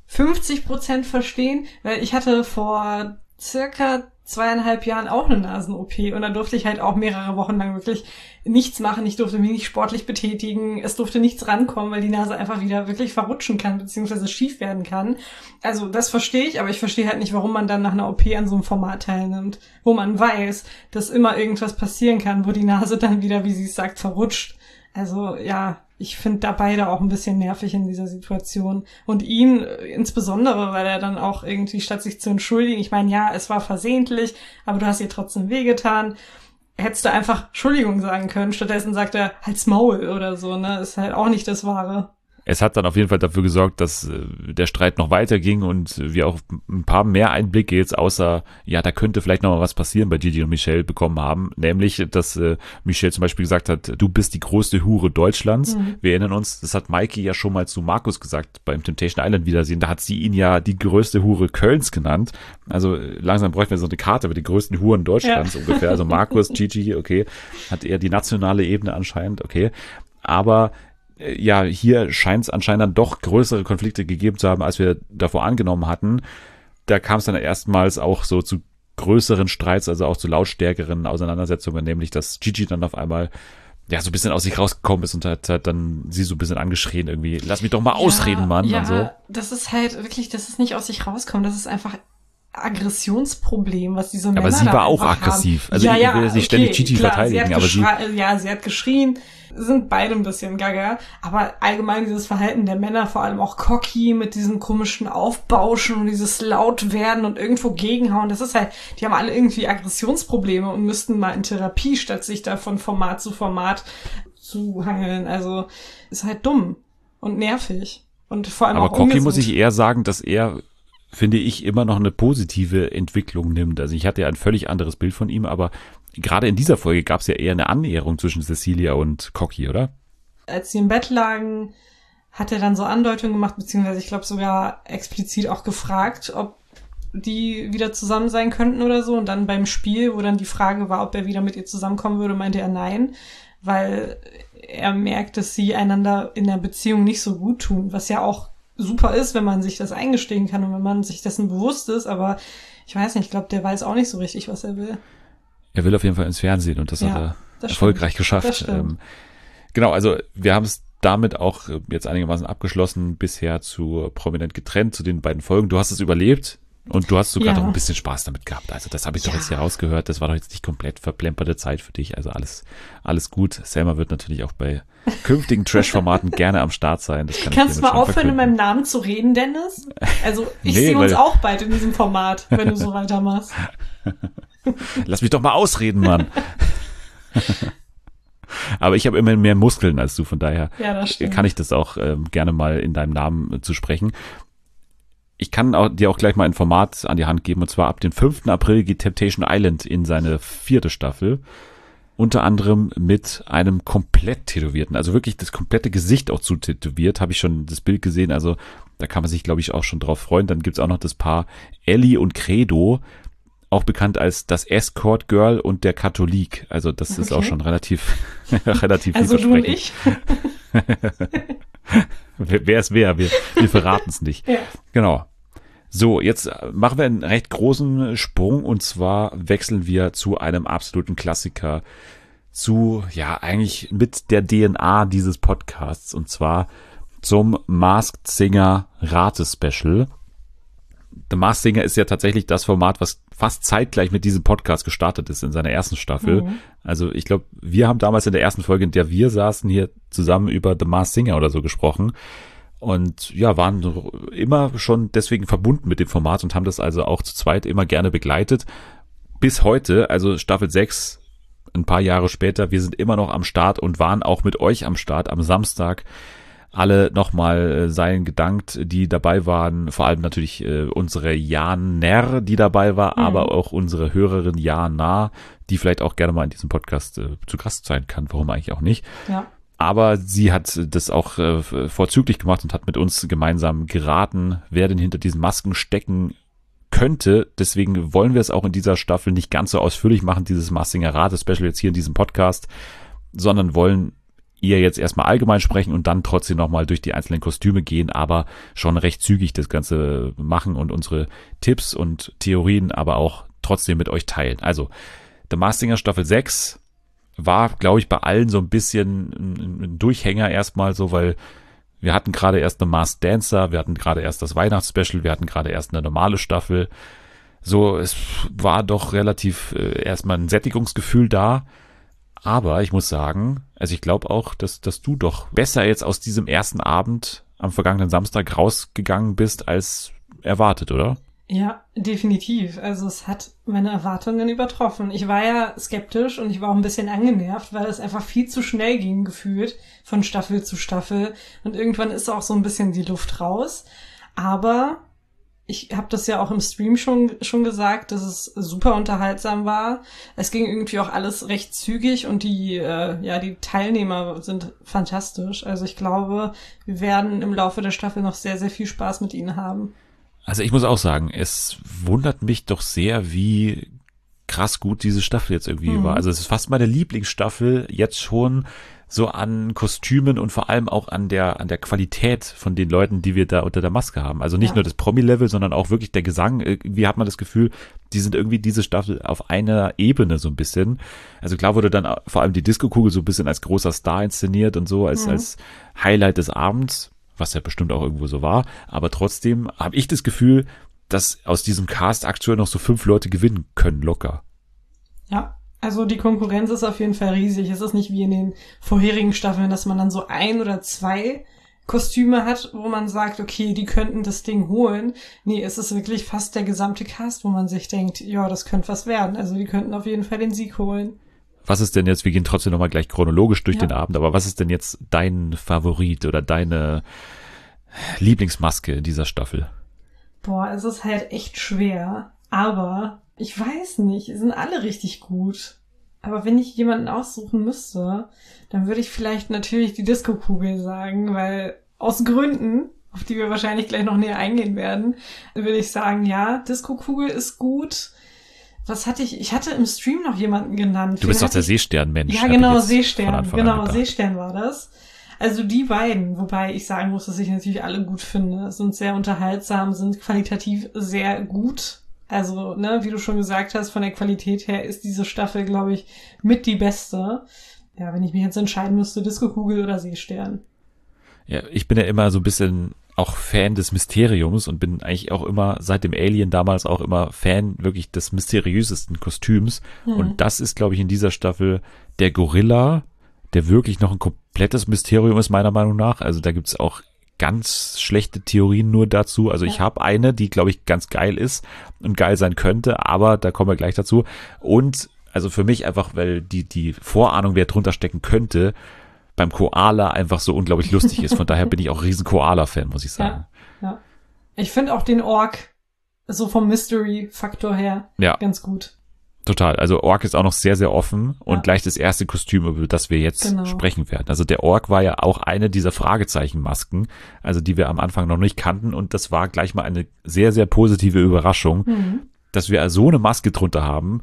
B: 50% verstehen, weil ich hatte vor circa 2,5 Jahren auch eine Nasen-OP und da durfte ich halt auch mehrere Wochen lang wirklich nichts machen. Ich durfte mich nicht sportlich betätigen, es durfte nichts rankommen, weil die Nase einfach wieder wirklich verrutschen kann, beziehungsweise schief werden kann. Also das verstehe ich, aber ich verstehe halt nicht, warum man dann nach einer OP an so einem Format teilnimmt, wo man weiß, dass immer irgendwas passieren kann, wo die Nase dann wieder, wie sie es sagt, verrutscht. Also ja, ich finde da beide auch ein bisschen nervig in dieser Situation. Und ihn insbesondere, weil er dann auch irgendwie, statt sich zu entschuldigen, ich meine, ja, es war versehentlich, aber du hast ihr trotzdem wehgetan, hättest du einfach Entschuldigung sagen können. Stattdessen sagt er, halt's Maul oder so, ne? Ist halt auch nicht das Wahre.
A: Es hat dann auf jeden Fall dafür gesorgt, dass der Streit noch weiterging und wir auch ein paar mehr Einblicke jetzt außer, ja, da könnte vielleicht noch mal was passieren bei Gigi und Michelle bekommen haben. Nämlich, dass Michelle zum Beispiel gesagt hat, du bist die größte Hure Deutschlands. Wir erinnern uns, das hat Maike ja schon mal zu Markus gesagt beim Temptation Island Wiedersehen. Da hat sie ihn ja die größte Hure Kölns genannt. Also langsam bräuchten wir so eine Karte mit den größten Huren Deutschlands ungefähr. Also Markus, Gigi, okay, hat eher die nationale Ebene anscheinend, okay. Aber ja, hier scheint es anscheinend dann doch größere Konflikte gegeben zu haben, als wir davor angenommen hatten. Da kam es dann erstmals auch so zu größeren Streits, also auch zu lautstärkeren Auseinandersetzungen, nämlich dass Gigi dann auf einmal ja so ein bisschen aus sich rausgekommen ist und hat dann sie so ein bisschen angeschrien irgendwie, lass mich doch mal ausreden, Mann.
B: Ja,
A: und so.
B: Das ist halt wirklich, das ist nicht aus sich rauskommen, das ist einfach Aggressionsproblem, was diese Männer
A: aber sie war auch aggressiv. Also ich will jetzt nicht ständig Gigi verteidigen, aber sie
B: hat geschrien, sind beide ein bisschen gaga, aber allgemein dieses Verhalten der Männer, vor allem auch Cocky mit diesem komischen Aufbauschen und dieses Lautwerden und irgendwo gegenhauen, das ist halt, die haben alle irgendwie Aggressionsprobleme und müssten mal in Therapie, statt sich da von Format zu Format zu hangeln. Also ist halt dumm und nervig und vor allem
A: aber
B: auch
A: Cocky
B: ungesund.
A: muss ich eher sagen, dass er, finde ich, immer noch eine positive Entwicklung nimmt. Also ich hatte ja ein völlig anderes Bild von ihm, aber gerade in dieser Folge gab es ja eher eine Annäherung zwischen Cecilia und Cocky, oder?
B: Als sie im Bett lagen, hat er dann so Andeutungen gemacht, beziehungsweise ich glaube sogar explizit auch gefragt, ob die wieder zusammen sein könnten oder so. Und dann beim Spiel, wo dann die Frage war, ob er wieder mit ihr zusammenkommen würde, meinte er nein, weil er merkt, dass sie einander in der Beziehung nicht so gut tun, was ja auch super ist, wenn man sich das eingestehen kann und wenn man sich dessen bewusst ist, aber ich weiß nicht, ich glaube, der weiß auch nicht so richtig, was er will.
A: Er will auf jeden Fall ins Fernsehen und das hat er erfolgreich geschafft.
B: Das stimmt.
A: Genau, also wir haben es damit auch jetzt einigermaßen abgeschlossen, bisher zu prominent getrennt, zu den beiden Folgen. Du hast es überlebt und du hast sogar noch ein bisschen Spaß damit gehabt. Also das habe ich doch jetzt hier rausgehört. Das war doch jetzt nicht komplett verplemperte Zeit für dich. Also alles gut. Selma wird natürlich auch bei künftigen Trash-Formaten gerne am Start sein. Das
B: Kannst du mal aufhören, in meinem Namen zu reden, Dennis? Also ich sehe uns auch bald in diesem Format, wenn du so weitermachst.
A: Lass mich doch mal ausreden, Mann. Aber ich habe immer mehr Muskeln als du, von daher kann ich das auch gerne mal in deinem Namen zu sprechen. Ich kann dir auch gleich mal ein Format an die Hand geben, und zwar ab dem 5. April geht Temptation Island in seine 4. Staffel. Unter anderem mit einem komplett tätowierten, also wirklich das komplette Gesicht auch zu tätowiert, habe ich schon das Bild gesehen, also da kann man sich, glaube ich, auch schon drauf freuen. Dann gibt's auch noch das Paar Ellie und Credo, auch bekannt als das Escort Girl und der Katholik. Also das ist auch schon relativ
B: also du und ich?
A: Wer ist wer? Wir verraten es nicht. Ja. Genau. So, jetzt machen wir einen recht großen Sprung und zwar wechseln wir zu einem absoluten Klassiker, zu, ja, eigentlich mit der DNA dieses Podcasts und zwar zum Masked Singer Rate-Special. The Masked Singer ist ja tatsächlich das Format, was fast zeitgleich mit diesem Podcast gestartet ist in seiner ersten Staffel. Mhm. Also ich glaube, wir haben damals in der ersten Folge, in der wir saßen, hier zusammen über The Masked Singer oder so gesprochen. Und ja, waren immer schon deswegen verbunden mit dem Format und haben das also auch zu zweit immer gerne begleitet. Bis heute, also Staffel 6, ein paar Jahre später, wir sind immer noch am Start und waren auch mit euch am Start am Samstag. Alle nochmal seien gedankt, die dabei waren, vor allem natürlich unsere Janer, die dabei war, aber auch unsere Hörerin Jana, die vielleicht auch gerne mal in diesem Podcast zu Gast sein kann, warum eigentlich auch nicht. Ja. Aber sie hat das auch vorzüglich gemacht und hat mit uns gemeinsam geraten, wer denn hinter diesen Masken stecken könnte. Deswegen wollen wir es auch in dieser Staffel nicht ganz so ausführlich machen, dieses Maskinger Rate-Special jetzt hier in diesem Podcast, sondern wollen ihr jetzt erstmal allgemein sprechen und dann trotzdem nochmal durch die einzelnen Kostüme gehen, aber schon recht zügig das Ganze machen und unsere Tipps und Theorien aber auch trotzdem mit euch teilen. Also, The Masked Singer Staffel 6 war, glaube ich, bei allen so ein bisschen ein Durchhänger erstmal so, weil wir hatten gerade erst eine Masked Dancer, wir hatten gerade erst das Weihnachtsspecial, wir hatten gerade erst eine normale Staffel. So, es war doch relativ erstmal ein Sättigungsgefühl da. Aber ich muss sagen, also ich glaube auch, dass du doch besser jetzt aus diesem ersten Abend am vergangenen Samstag rausgegangen bist als erwartet, oder?
B: Ja, definitiv. Also es hat meine Erwartungen übertroffen. Ich war ja skeptisch und ich war auch ein bisschen angenervt, weil es einfach viel zu schnell ging, gefühlt, von Staffel zu Staffel. Und irgendwann ist auch so ein bisschen die Luft raus. Aber ich habe das ja auch im Stream schon gesagt, dass es super unterhaltsam war. Es ging irgendwie auch alles recht zügig und die Teilnehmer sind fantastisch. Also ich glaube, wir werden im Laufe der Staffel noch sehr, sehr viel Spaß mit ihnen haben.
A: Also ich muss auch sagen, es wundert mich doch sehr, wie krass gut diese Staffel jetzt irgendwie war. Also es ist fast meine Lieblingsstaffel jetzt schon so an Kostümen und vor allem auch an der Qualität von den Leuten, die wir da unter der Maske haben. Also nicht nur das Promi-Level, sondern auch wirklich der Gesang. Irgendwie hat man das Gefühl, die sind irgendwie diese Staffel auf einer Ebene so ein bisschen. Also klar wurde dann vor allem die Disco-Kugel so ein bisschen als großer Star inszeniert und so als Highlight des Abends, was ja bestimmt auch irgendwo so war. Aber trotzdem habe ich das Gefühl, dass aus diesem Cast aktuell noch so 5 Leute gewinnen können, locker.
B: Ja. Also die Konkurrenz ist auf jeden Fall riesig. Es ist nicht wie in den vorherigen Staffeln, dass man dann so 1 oder 2 Kostüme hat, wo man sagt, okay, die könnten das Ding holen. Nee, es ist wirklich fast der gesamte Cast, wo man sich denkt, ja, das könnte was werden. Also die könnten auf jeden Fall den Sieg holen.
A: Was ist denn jetzt, wir gehen trotzdem nochmal gleich chronologisch durch den Abend, aber was ist denn jetzt dein Favorit oder deine Lieblingsmaske in dieser Staffel?
B: Boah, es ist halt echt schwer, aber ich weiß nicht, sind alle richtig gut. Aber wenn ich jemanden aussuchen müsste, dann würde ich vielleicht natürlich die Disco-Kugel sagen, weil aus Gründen, auf die wir wahrscheinlich gleich noch näher eingehen werden, würde ich sagen, ja, Disco-Kugel ist gut. Was hatte ich? Ich hatte im Stream noch jemanden genannt.
A: Du bist doch der Seestern-Mensch.
B: Ja, genau, Seestern. Genau, Seestern war das. Also die beiden, wobei ich sagen muss, dass ich natürlich alle gut finde, sind sehr unterhaltsam, sind qualitativ sehr gut. Also, ne, wie du schon gesagt hast, von der Qualität her ist diese Staffel, glaube ich, mit die beste. Ja, wenn ich mich jetzt entscheiden müsste, Disco-Kugel oder Seestern.
A: Ja, ich bin ja immer so ein bisschen auch Fan des Mysteriums und bin eigentlich auch immer seit dem Alien damals auch immer Fan wirklich des mysteriösesten Kostüms. Und das ist, glaube ich, in dieser Staffel der Gorilla, der wirklich noch ein komplettes Mysterium ist, meiner Meinung nach. Also da gibt's auch ganz schlechte Theorien nur dazu. Also ich habe eine, die, glaube ich, ganz geil ist und geil sein könnte, aber da kommen wir gleich dazu. Und also für mich einfach, weil die Vorahnung, wer drunter stecken könnte, beim Koala einfach so unglaublich lustig ist. Von daher bin ich auch riesen Koala-Fan, muss ich sagen.
B: Ja. Ich finde auch den Ork so vom Mystery-Faktor her ganz gut.
A: Total. Also Ork ist auch noch sehr, sehr offen und gleich das erste Kostüm, über das wir jetzt sprechen werden. Also der Ork war ja auch eine dieser Fragezeichen-Masken, also die wir am Anfang noch nicht kannten und das war gleich mal eine sehr, sehr positive Überraschung, dass wir so eine Maske drunter haben,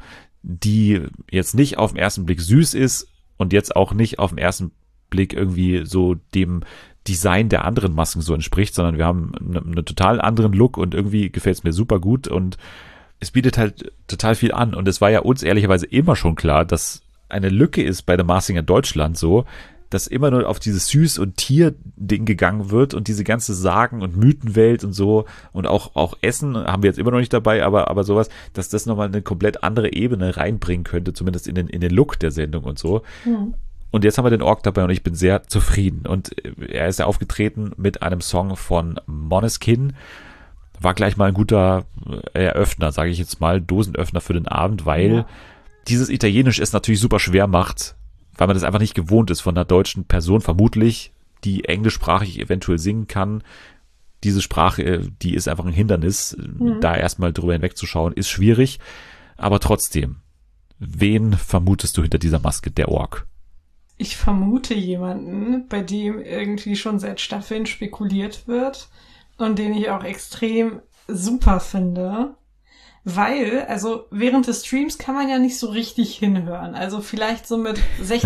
A: die jetzt nicht auf den ersten Blick süß ist und jetzt auch nicht auf den ersten Blick irgendwie so dem Design der anderen Masken so entspricht, sondern wir haben einen total anderen Look und irgendwie gefällt es mir super gut und es bietet halt total viel an und es war ja uns ehrlicherweise immer schon klar, dass eine Lücke ist bei der Masked Singer Deutschland so, dass immer nur auf dieses Süß- und Tier-Ding gegangen wird und diese ganze Sagen- und Mythenwelt und so und auch Essen haben wir jetzt immer noch nicht dabei, aber sowas, dass das nochmal eine komplett andere Ebene reinbringen könnte, zumindest in den Look der Sendung und so. Und jetzt haben wir den Ork dabei und ich bin sehr zufrieden. Und er ist ja aufgetreten mit einem Song von Måneskin. War gleich mal ein guter Eröffner, sage ich jetzt mal, Dosenöffner für den Abend, weil dieses Italienisch es natürlich super schwer macht, weil man das einfach nicht gewohnt ist von einer deutschen Person, vermutlich, die englischsprachig eventuell singen kann. Diese Sprache, die ist einfach ein Hindernis, da erstmal drüber hinwegzuschauen, ist schwierig. Aber trotzdem, wen vermutest du hinter dieser Maske, der Ork?
B: Ich vermute jemanden, bei dem irgendwie schon seit Staffeln spekuliert wird und den ich auch extrem super finde, weil, also während des Streams kann man ja nicht so richtig hinhören, also vielleicht so mit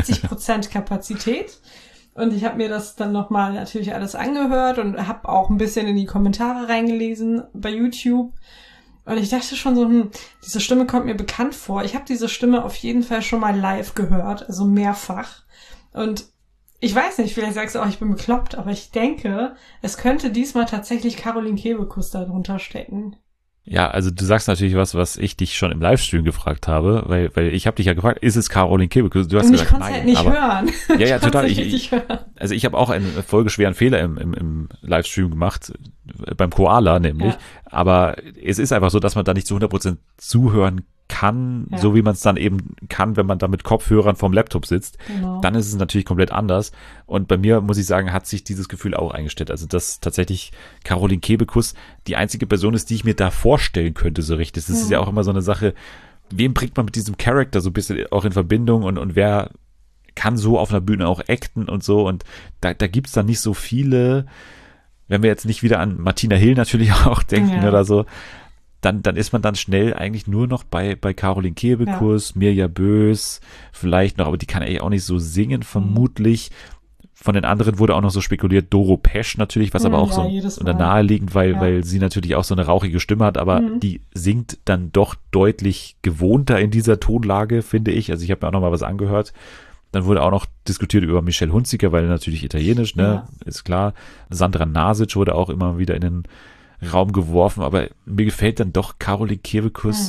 B: 60% Kapazität und ich habe mir das dann nochmal natürlich alles angehört und habe auch ein bisschen in die Kommentare reingelesen bei YouTube und ich dachte schon so, diese Stimme kommt mir bekannt vor, ich habe diese Stimme auf jeden Fall schon mal live gehört, also mehrfach. Und ich weiß nicht, vielleicht sagst du auch, ich bin bekloppt, aber ich denke, es könnte diesmal tatsächlich Caroline Kebekus da drunter stecken.
A: Ja, also du sagst natürlich was ich dich schon im Livestream gefragt habe, weil ich habe dich ja gefragt, ist es Caroline Kebekus? Du hast gesagt,
B: nein. Halt nicht hören.
A: Ja, total. Also ich habe auch einen folgeschweren Fehler im Livestream gemacht, beim Koala nämlich. Ja. Aber es ist einfach so, dass man da nicht zu 100% zuhören kann, so wie man es dann eben kann, wenn man da mit Kopfhörern vorm Laptop sitzt, dann ist es natürlich komplett anders. Und bei mir, muss ich sagen, hat sich dieses Gefühl auch eingestellt. Also, dass tatsächlich Caroline Kebekus die einzige Person ist, die ich mir da vorstellen könnte, so richtig. Das ist ja auch immer so eine Sache, wem bringt man mit diesem Charakter so ein bisschen auch in Verbindung und wer kann so auf einer Bühne auch acten und so. Und da gibt's dann nicht so viele, wenn wir jetzt nicht wieder an Martina Hill natürlich auch denken oder so, dann ist man dann schnell eigentlich nur noch bei Caroline Kebekus, Mirja Bös, vielleicht noch, aber die kann eigentlich auch nicht so singen, vermutlich. Von den anderen wurde auch noch so spekuliert, Doro Pesch natürlich, was aber auch so naheliegend, weil sie natürlich auch so eine rauchige Stimme hat, aber die singt dann doch deutlich gewohnter in dieser Tonlage, finde ich. Also ich habe mir auch noch mal was angehört. Dann wurde auch noch diskutiert über Michelle Hunziker, weil natürlich italienisch, ne, ist klar. Sandra Nasic wurde auch immer wieder in den Raum geworfen, aber mir gefällt dann doch Caroline Kebekus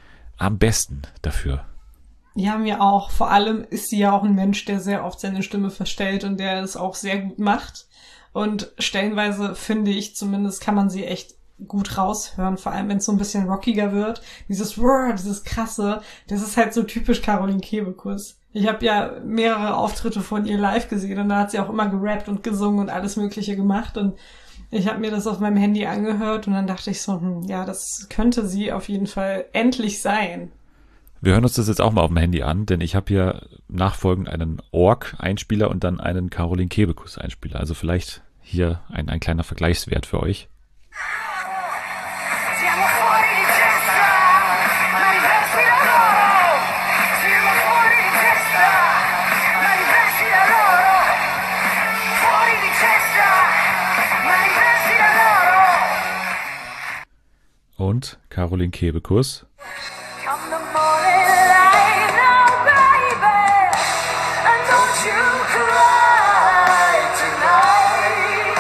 A: am besten dafür.
B: Ja, mir auch. Vor allem ist sie ja auch ein Mensch, der sehr oft seine Stimme verstellt und der es auch sehr gut macht. Und stellenweise, finde ich zumindest, kann man sie echt gut raushören, vor allem wenn es so ein bisschen rockiger wird. Dieses krasse, das ist halt so typisch Caroline Kebekus. Ich habe ja mehrere Auftritte von ihr live gesehen und da hat sie auch immer gerappt und gesungen und alles Mögliche gemacht und ich habe mir das auf meinem Handy angehört und dann dachte ich so, das könnte sie auf jeden Fall endlich sein.
A: Wir hören uns das jetzt auch mal auf dem Handy an, denn ich habe hier nachfolgend einen Ork-Einspieler und dann einen Caroline Kebekus-Einspieler. Also vielleicht Hier ein kleiner Vergleichswert für euch.
D: Siamo fuori di testa, ma diversi da loro. Siamo fuori di testa, ma diversi da loro. Fuori di testa, ma diversi da loro.
A: Und Caroline Kebekus.
D: Come the morning light, now baby, and don't you cry tonight.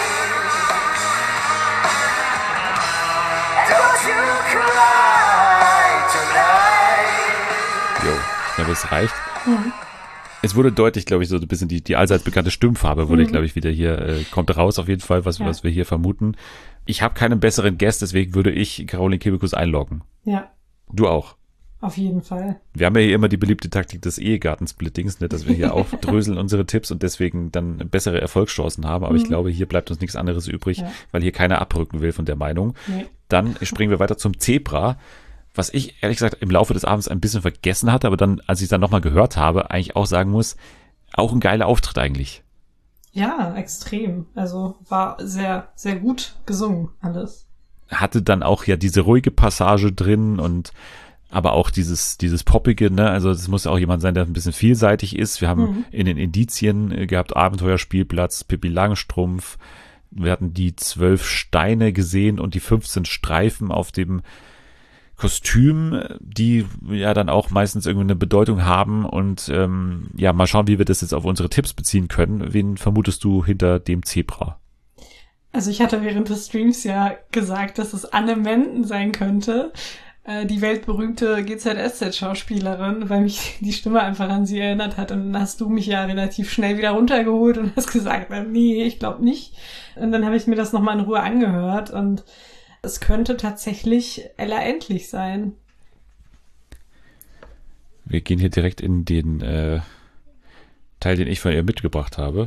D: And don't you cry tonight.
A: Jo, ich glaube, es reicht. Es wurde deutlich, glaube ich, so ein bisschen die allseits bekannte Stimmfarbe wurde, glaube ich, wieder hier, kommt raus auf jeden Fall, was wir hier vermuten. Ich habe keinen besseren Guest, deswegen würde ich Caroline Kebekus einloggen.
B: Ja,
A: Du auch.
B: auf jeden Fall.
A: Wir haben ja hier immer die beliebte Taktik des Ehegattensplittings, ne, dass wir hier aufdröseln unsere Tipps und deswegen dann bessere Erfolgschancen haben. Aber ich glaube, hier bleibt uns nichts anderes übrig, weil hier keiner abrücken will von der Meinung.
B: Nee.
A: Dann springen wir weiter zum Zebra, was ich ehrlich gesagt im Laufe des Abends ein bisschen vergessen hatte, aber dann, als ich es dann nochmal gehört habe, eigentlich auch sagen muss, auch ein geiler Auftritt eigentlich.
B: Ja, extrem. Also war sehr, sehr gut gesungen alles.
A: Hatte dann auch ja diese ruhige Passage drin und aber auch dieses Poppige, ne, also das muss auch jemand sein, der ein bisschen vielseitig ist. Wir haben in den Indizien gehabt, Abenteuerspielplatz, Pippi Langstrumpf, wir hatten die 12 Steine gesehen und die 15 Streifen auf dem Kostüm, die ja dann auch meistens irgendwie eine Bedeutung haben und ja, mal schauen, wie wir das jetzt auf unsere Tipps beziehen können. Wen vermutest du hinter dem Zebra?
B: Also ich hatte während des Streams ja gesagt, dass es Anne Menden sein könnte, die weltberühmte GZSZ-Schauspielerin, weil mich die Stimme einfach an sie erinnert hat. Und dann hast du mich ja relativ schnell wieder runtergeholt und hast gesagt, nee, ich glaube nicht. Und dann habe ich mir das nochmal in Ruhe angehört und es könnte tatsächlich Ella Endlich sein.
A: Wir gehen hier direkt in den Teil, den ich von ihr mitgebracht habe.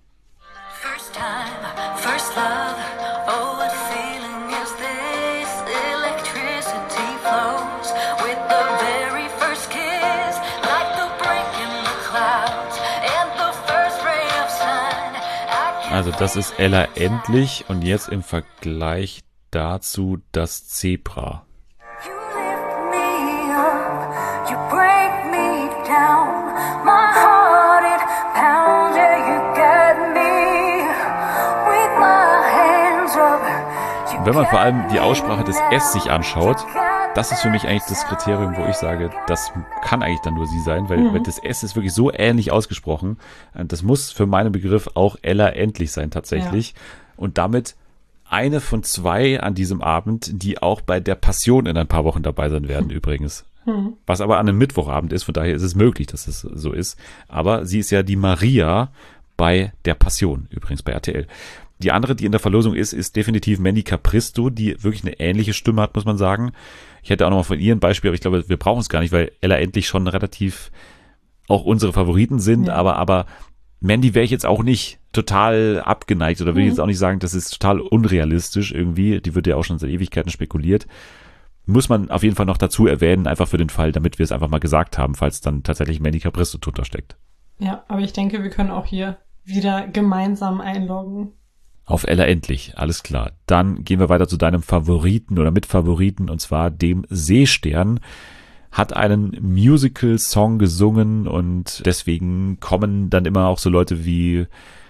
D: First time, first love. Oh, what feeling is this? Electricity flows with the very first kiss, like the break in the clouds and the first ray of sun.
A: Also das ist Ella Endlich und jetzt im Vergleich dazu das Zebra.
D: You lift me up, you break me down. My heart it pounds, yeah, you got me with my hands up.
A: Wenn man vor allem die Aussprache des S sich anschaut, das ist für mich eigentlich das Kriterium, wo ich sage, das kann eigentlich dann nur sie sein, weil das S ist wirklich so ähnlich ausgesprochen. Das muss für meinen Begriff auch Ella Endlich sein tatsächlich. Ja. Und damit eine von 2 an diesem Abend, die auch bei der Passion in ein paar Wochen dabei sein werden übrigens. Was aber an einem Mittwochabend ist, von daher ist es möglich, dass es so ist. Aber sie ist ja die Maria bei der Passion, übrigens bei RTL. Die andere, die in der Verlosung ist definitiv Mandy Capristo, die wirklich eine ähnliche Stimme hat, muss man sagen. Ich hätte auch nochmal von ihr ein Beispiel, aber ich glaube, wir brauchen es gar nicht, weil Ella Endlich schon relativ auch unsere Favoriten sind, aber Mandy wäre ich jetzt auch nicht total abgeneigt oder will jetzt auch nicht sagen, das ist total unrealistisch irgendwie. Die wird ja auch schon seit Ewigkeiten spekuliert. Muss man auf jeden Fall noch dazu erwähnen, einfach für den Fall, damit wir es einfach mal gesagt haben, falls dann tatsächlich Mandy Capristo drunter steckt.
B: Ja, aber ich denke, wir können auch hier wieder gemeinsam einloggen.
A: Auf Ella Endlich, alles klar. Dann gehen wir weiter zu deinem Favoriten oder Mitfavoriten und zwar dem Seestern. Hat einen Musical-Song gesungen und deswegen kommen dann immer auch so Leute wie,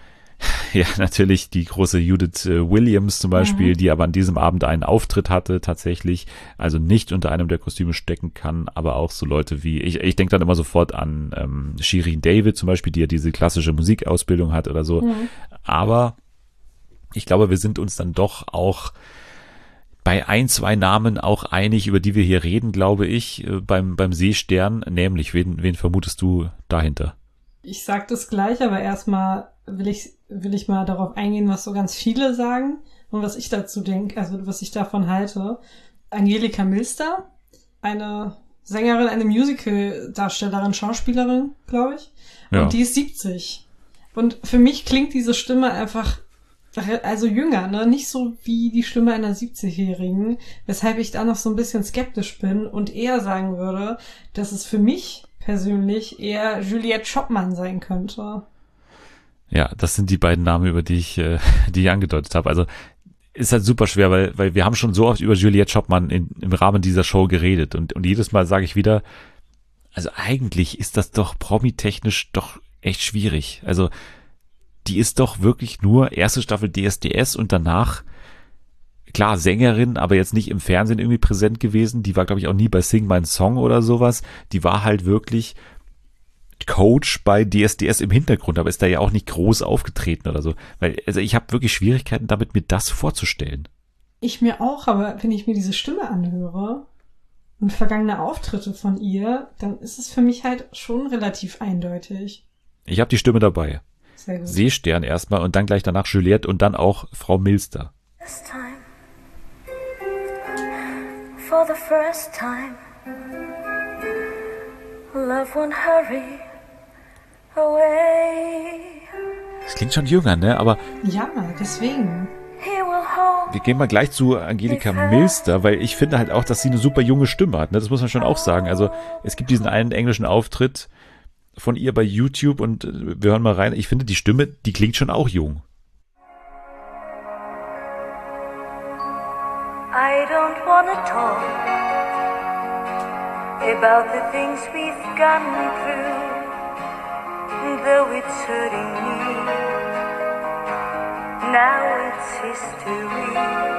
A: ja, natürlich die große Judith Williams zum Beispiel, die aber an diesem Abend einen Auftritt hatte tatsächlich, also nicht unter einem der Kostüme stecken kann, aber auch so Leute wie, ich denke dann immer sofort an Shirin David zum Beispiel, die ja diese klassische Musikausbildung hat oder so, aber ich glaube, wir sind uns dann doch auch bei 1, 2 Namen auch einig, über die wir hier reden, glaube ich, beim Seestern, nämlich, wen vermutest du dahinter?
B: Ich sag das gleich, aber erstmal will ich mal darauf eingehen, was so ganz viele sagen und was ich dazu denke, also was ich davon halte. Angelika Milster, eine Sängerin, eine Musical-Darstellerin, Schauspielerin, glaube ich.
A: Ja.
B: Und die ist 70. Und für mich klingt diese Stimme einfach also jünger, ne? Nicht so wie die Stimme einer 70-Jährigen, weshalb ich da noch so ein bisschen skeptisch bin und eher sagen würde, dass es für mich persönlich eher Juliette Schoppmann sein könnte.
A: Ja, das sind die beiden Namen, über die ich angedeutet habe. Also ist halt super schwer, weil wir haben schon so oft über Juliette Schoppmann im Rahmen dieser Show geredet und jedes Mal sage ich wieder, also eigentlich ist das doch promi-technisch doch echt schwierig. Also die ist doch wirklich nur erste Staffel DSDS und danach, klar, Sängerin, aber jetzt nicht im Fernsehen irgendwie präsent gewesen. Die war, glaube ich, auch nie bei Sing My Song oder sowas. Die war halt wirklich Coach bei DSDS im Hintergrund, aber ist da ja auch nicht groß aufgetreten oder so. Weil, also ich habe wirklich Schwierigkeiten damit, mir das vorzustellen.
B: Ich mir auch, aber wenn ich mir diese Stimme anhöre und vergangene Auftritte von ihr, dann ist es für mich halt schon relativ eindeutig.
A: Ich habe die Stimme dabei.
B: Sehr gut.
A: Seestern erstmal und dann gleich danach Juliette und dann auch Frau Milster.
D: This time, for the first time, love won't hurry away.
A: Das klingt schon jünger, ne? Aber
B: Ja, deswegen.
D: He will hold
A: wir gehen mal gleich zu Angelika Milster, weil ich finde halt auch, dass sie eine super junge Stimme hat. Ne? Das muss man schon auch sagen. Also es gibt diesen einen englischen Auftritt von ihr bei YouTube und wir hören mal rein. Ich finde, die Stimme, die klingt schon auch jung.
D: I don't wanna talk about the things we've gone through, though it's hurting me. Now it's history.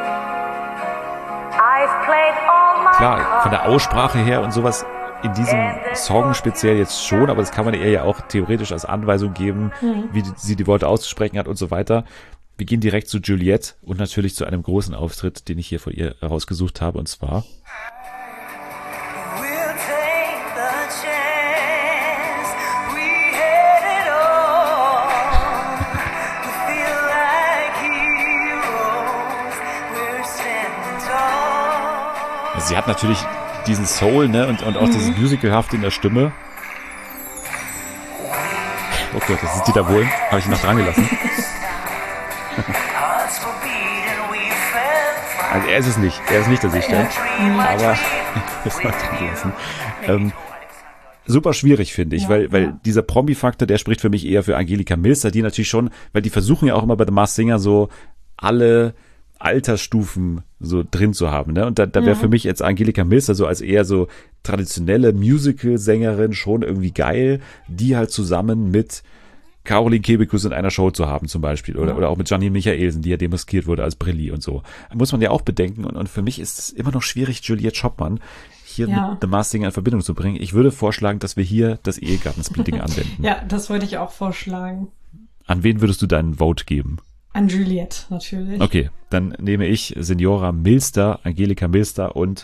D: I've played all my
A: Klar, von der Aussprache her und sowas in diesem Song speziell jetzt schon, aber das kann man ihr ja auch theoretisch als Anweisung geben, wie sie die Worte auszusprechen hat und so weiter. Wir gehen direkt zu Juliette und natürlich zu einem großen Auftritt, den ich hier von ihr herausgesucht habe, und zwar
C: We'll take the chance. We had it all. We feel like heroes. We're standing tall.
A: also sie hat natürlich diesen Soul, ne, und auch dieses Musicalhafte in der Stimme. Oh Gott, das ist Dieter Bohlen. Habe ich ihn noch dran gelassen.
C: Hearts were beating, we felt
A: Also er ist es nicht. Er ist nicht der Seestern. Aber das mal dran gelassen. Super schwierig, finde ich,
B: Ja,
A: weil dieser Promi-Faktor, der spricht für mich eher für Angelika Milster, die natürlich schon, weil die versuchen ja auch immer bei The Masked Singer so alle Altersstufen so drin zu haben, ne? Und da wäre für mich jetzt Angelika Milster so als eher so traditionelle Musical-Sängerin schon irgendwie geil, die halt zusammen mit Caroline Kebekus in einer Show zu haben zum Beispiel oder auch mit Janine Michaelsen, die ja demaskiert wurde als Brilli und so. Muss man ja auch bedenken und für mich ist es immer noch schwierig, Juliette Schoppmann hier mit The Masked Singer in Verbindung zu bringen. Ich würde vorschlagen, dass wir hier das Ehegattensplitting anwenden.
B: Ja, das wollte ich auch vorschlagen.
A: An wen würdest du deinen Vote geben?
B: An Juliette, natürlich.
A: Okay, dann nehme ich Signora Milster, Angelika Milster und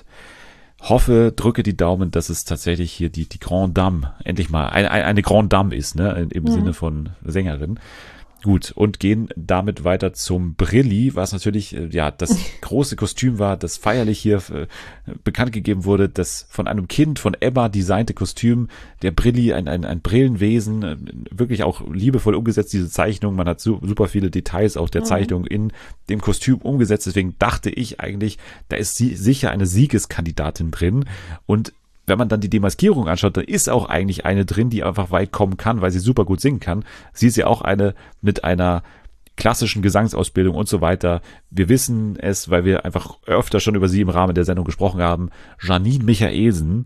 A: drücke die Daumen, dass es tatsächlich hier die Grande Dame, endlich mal eine Grande Dame ist, ne, im Sinne von Sängerin. Gut, und gehen damit weiter zum Brilli, was natürlich das große Kostüm war, das feierlich hier bekannt gegeben wurde, das von einem Kind von Emma designte Kostüm, der Brilli, ein Brillenwesen, wirklich auch liebevoll umgesetzt, diese Zeichnung, man hat super viele Details auch der Zeichnung in dem Kostüm umgesetzt, deswegen dachte ich eigentlich, da ist sicher eine Siegeskandidatin drin und wenn man dann die Demaskierung anschaut, dann ist auch eigentlich eine drin, die einfach weit kommen kann, weil sie super gut singen kann. Sie ist ja auch eine mit einer klassischen Gesangsausbildung und so weiter. Wir wissen es, weil wir einfach öfter schon über sie im Rahmen der Sendung gesprochen haben. Janine Michaelsen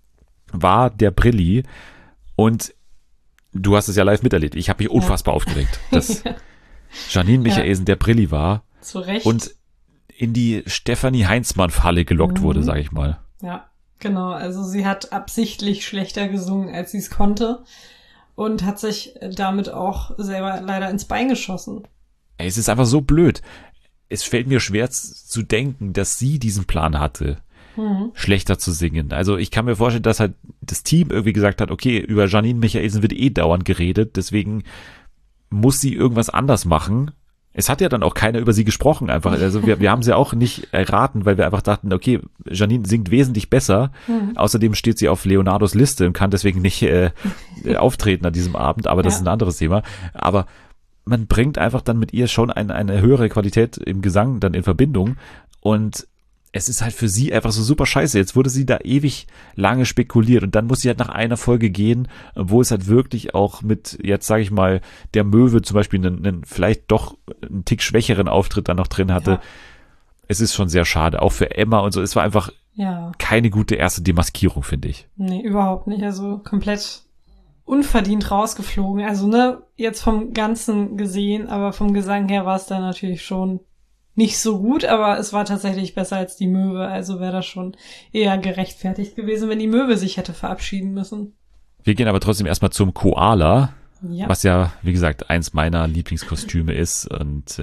A: war der Brilli und du hast es ja live miterlebt. Ich habe mich unfassbar aufgeregt, dass Janine Michaelsen der Brilli war
B: Zu Recht.
A: und in die Stefanie Heinzmann-Falle gelockt wurde, sage ich mal.
B: Ja, genau. Also sie hat absichtlich schlechter gesungen, als sie es konnte und hat sich damit auch selber leider ins Bein geschossen.
A: Ey, es ist einfach so blöd. Es fällt mir schwer zu denken, dass sie diesen Plan hatte, schlechter zu singen. Also ich kann mir vorstellen, dass halt das Team irgendwie gesagt hat, okay, über Janine Michaelsen wird dauernd geredet, deswegen muss sie irgendwas anders machen. Es hat ja dann auch keiner über sie gesprochen einfach. Also wir haben sie auch nicht erraten, weil wir einfach dachten, okay, Janine singt wesentlich besser. Außerdem steht sie auf Leonardos Liste und kann deswegen nicht auftreten an diesem Abend, aber das ist ein anderes Thema. Aber man bringt einfach dann mit ihr schon eine höhere Qualität im Gesang dann in Verbindung und es ist halt für sie einfach so super scheiße. Jetzt wurde sie da ewig lange spekuliert und dann muss sie halt nach einer Folge gehen, wo es halt wirklich auch mit, jetzt sage ich mal, der Möwe zum Beispiel einen vielleicht doch einen Tick schwächeren Auftritt dann noch drin hatte.
B: Ja.
A: Es ist schon sehr schade, auch für Emma und so. Es war einfach
B: Ja.
A: keine gute erste Demaskierung, finde ich.
B: Nee, überhaupt nicht. Also komplett unverdient rausgeflogen. Also, ne, jetzt vom Ganzen gesehen, aber vom Gesang her war es dann natürlich schon nicht so gut, aber es war tatsächlich besser als die Möwe. Also wäre das schon eher gerechtfertigt gewesen, wenn die Möwe sich hätte verabschieden müssen.
A: Wir gehen aber trotzdem erstmal zum Koala,
B: Ja.
A: was ja, wie gesagt, eins meiner Lieblingskostüme ist und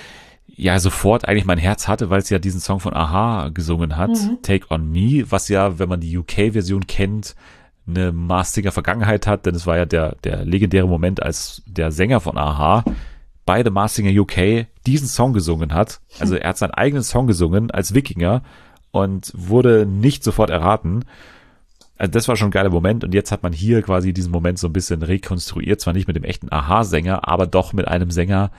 A: ja, sofort eigentlich mein Herz hatte, weil es ja diesen Song von Aha gesungen hat, Take On Me, was ja, wenn man die UK-Version kennt, eine Maßiger Vergangenheit hat, denn es war ja der legendäre Moment, als der Sänger von Aha bei The Masked Singer UK diesen Song gesungen hat. Also er hat seinen eigenen Song gesungen als Wikinger und wurde nicht sofort erraten. Also das war schon ein geiler Moment und jetzt hat man hier quasi diesen Moment so ein bisschen rekonstruiert, zwar nicht mit dem echten Aha-Sänger, aber doch mit einem Sänger,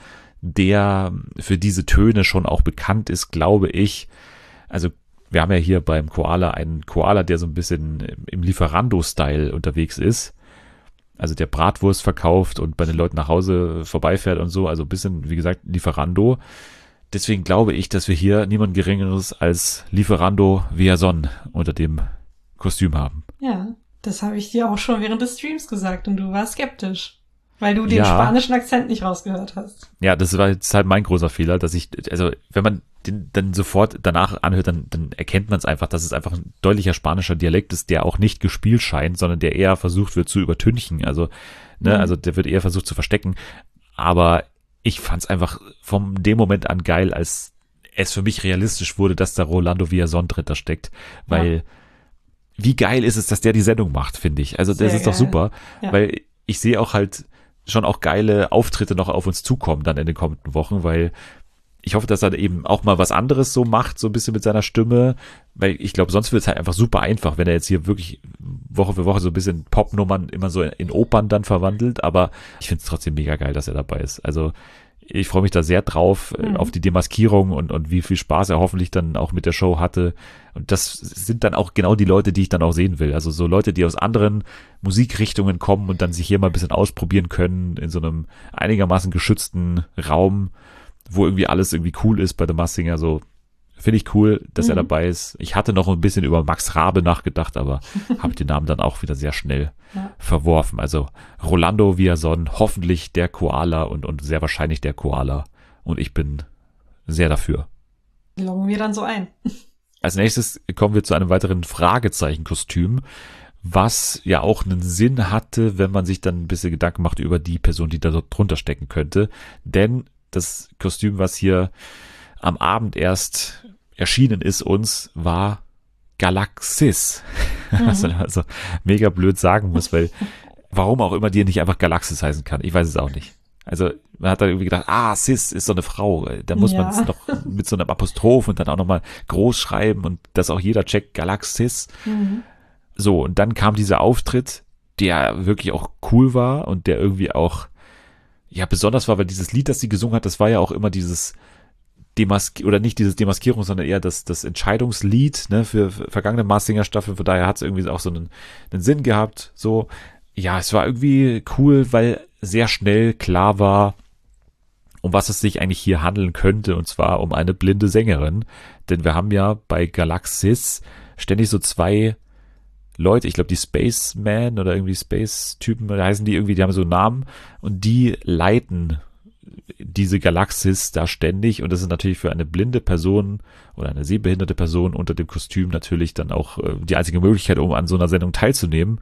A: der für diese Töne schon auch bekannt ist, glaube ich. Also wir haben ja hier beim Koala einen Koala, der so ein bisschen im Lieferando-Style unterwegs ist. Also der Bratwurst verkauft und bei den Leuten nach Hause vorbeifährt und so. Also ein bisschen, wie gesagt, Lieferando. Deswegen glaube ich, dass wir hier niemand Geringeres als Lieferando Villazon unter dem Kostüm haben.
B: Ja, das habe ich dir auch schon während des Streams gesagt und du warst skeptisch, weil du den
A: Ja.
B: spanischen Akzent nicht rausgehört hast.
A: Ja, das war jetzt halt mein großer Fehler, dass ich, also wenn man den dann sofort danach anhört, dann erkennt man es einfach, dass es einfach ein deutlicher spanischer Dialekt ist, der auch nicht gespielt scheint, sondern der eher versucht wird zu übertünchen. Also, ne, also der wird eher versucht zu verstecken. Aber ich fand es einfach von dem Moment an geil, als es für mich realistisch wurde, dass da Rolando Villazon dritter steckt, weil wie geil ist es, dass der die Sendung macht, finde ich. Also das
B: Sehr
A: ist doch
B: geil.
A: super,
B: Ja.
A: weil ich sehe auch halt schon auch geile Auftritte noch auf uns zukommen dann in den kommenden Wochen, weil ich hoffe, dass er eben auch mal was anderes so macht, so ein bisschen mit seiner Stimme, weil ich glaube, sonst wird es halt einfach super einfach, wenn er jetzt hier wirklich Woche für Woche so ein bisschen Popnummern immer so in Opern dann verwandelt, aber ich finde es trotzdem mega geil, dass er dabei ist. Also ich freue mich da sehr drauf, auf die Demaskierung und wie viel Spaß er hoffentlich dann auch mit der Show hatte. Und das sind dann auch genau die Leute, die ich dann auch sehen will. Also so Leute, die aus anderen Musikrichtungen kommen und dann sich hier mal ein bisschen ausprobieren können in so einem einigermaßen geschützten Raum, wo irgendwie alles irgendwie cool ist bei The Masked Singer. So finde ich cool, dass er dabei ist. Ich hatte noch ein bisschen über Max Rabe nachgedacht, aber habe den Namen dann auch wieder sehr schnell verworfen. Also Rolando Villazon, hoffentlich der Koala und sehr wahrscheinlich der Koala. Und ich bin sehr dafür.
B: Loggen wir dann so ein.
A: Als nächstes kommen wir zu einem weiteren Fragezeichen-Kostüm, was ja auch einen Sinn hatte, wenn man sich dann ein bisschen Gedanken macht über die Person, die da dort drunter stecken könnte. Denn das Kostüm, was hier am Abend erst erschienen ist uns, war Galaxis. Was man also mega blöd sagen muss, weil warum auch immer die nicht einfach Galaxis heißen kann. Ich weiß es auch nicht. Also man hat dann irgendwie gedacht, Sis ist so eine Frau. Da muss man es noch mit so einem Apostroph und dann auch nochmal groß schreiben und dass auch jeder checkt, Galaxis. So, und dann kam dieser Auftritt, der wirklich auch cool war und der irgendwie auch ja besonders war, weil dieses Lied, das sie gesungen hat, das war ja auch immer dieses oder nicht dieses Demaskierung, sondern eher das Entscheidungslied, ne, für vergangene Masked Singer Staffeln. Von daher hat es irgendwie auch so einen Sinn gehabt. So, ja, es war irgendwie cool, weil sehr schnell klar war, um was es sich eigentlich hier handeln könnte, und zwar um eine blinde Sängerin. Denn wir haben ja bei Galaxis ständig so zwei Leute, ich glaube die Spaceman oder irgendwie Space-Typen, da heißen die irgendwie, die haben so einen Namen und die leiten diese Galaxis da ständig, und das ist natürlich für eine blinde Person oder eine sehbehinderte Person unter dem Kostüm natürlich dann auch die einzige Möglichkeit, um an so einer Sendung teilzunehmen.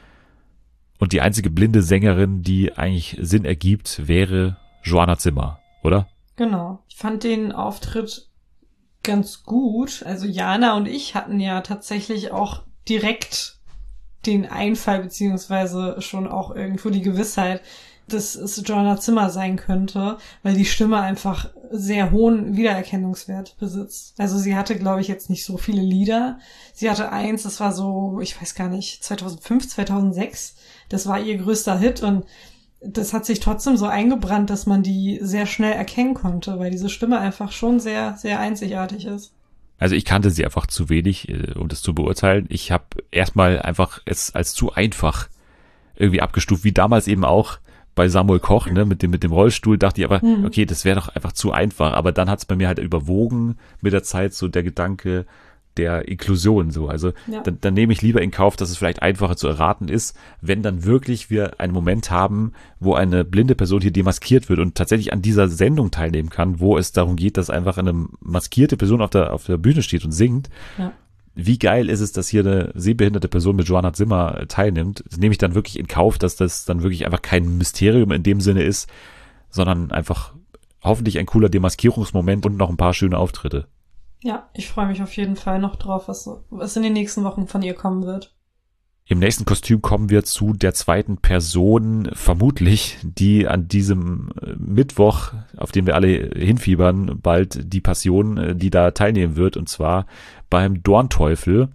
A: Und die einzige blinde Sängerin, die eigentlich Sinn ergibt, wäre Joanna Zimmer, oder?
B: Genau. Ich fand den Auftritt ganz gut. Also Jana und ich hatten ja tatsächlich auch direkt den Einfall, beziehungsweise schon auch irgendwo die Gewissheit, dass es Joanna Zimmer sein könnte, weil die Stimme einfach sehr hohen Wiedererkennungswert besitzt. Also sie hatte, glaube ich, jetzt nicht so viele Lieder. Sie hatte eins, das war so, ich weiß gar nicht, 2005, 2006. Das war ihr größter Hit und das hat sich trotzdem so eingebrannt, dass man die sehr schnell erkennen konnte, weil diese Stimme einfach schon sehr, sehr einzigartig ist.
A: Also ich kannte sie einfach zu wenig, um das zu beurteilen. Ich habe erstmal einfach es als zu einfach irgendwie abgestuft, wie damals eben auch bei Samuel Koch, ne, mit dem Rollstuhl, dachte ich aber, okay, das wäre doch einfach zu einfach. Aber dann hat es bei mir halt überwogen mit der Zeit so der Gedanke der Inklusion so. Also
B: Ja.
A: dann nehme ich lieber in Kauf, dass es vielleicht einfacher zu erraten ist, wenn dann wirklich wir einen Moment haben, wo eine blinde Person hier demaskiert wird und tatsächlich an dieser Sendung teilnehmen kann, wo es darum geht, dass einfach eine maskierte Person auf der Bühne steht und singt.
B: Ja.
A: Wie geil ist es, dass hier eine sehbehinderte Person mit Joanna Zimmer teilnimmt? Das nehme ich dann wirklich in Kauf, dass das dann wirklich einfach kein Mysterium in dem Sinne ist, sondern einfach hoffentlich ein cooler Demaskierungsmoment und noch ein paar schöne Auftritte.
B: Ja, ich freue mich auf jeden Fall noch drauf, was in den nächsten Wochen von ihr kommen wird.
A: Im nächsten Kostüm kommen wir zu der zweiten Person, vermutlich, die an diesem Mittwoch, auf den wir alle hinfiebern, bald die Passion, die da teilnehmen wird, und zwar beim Dornteufel,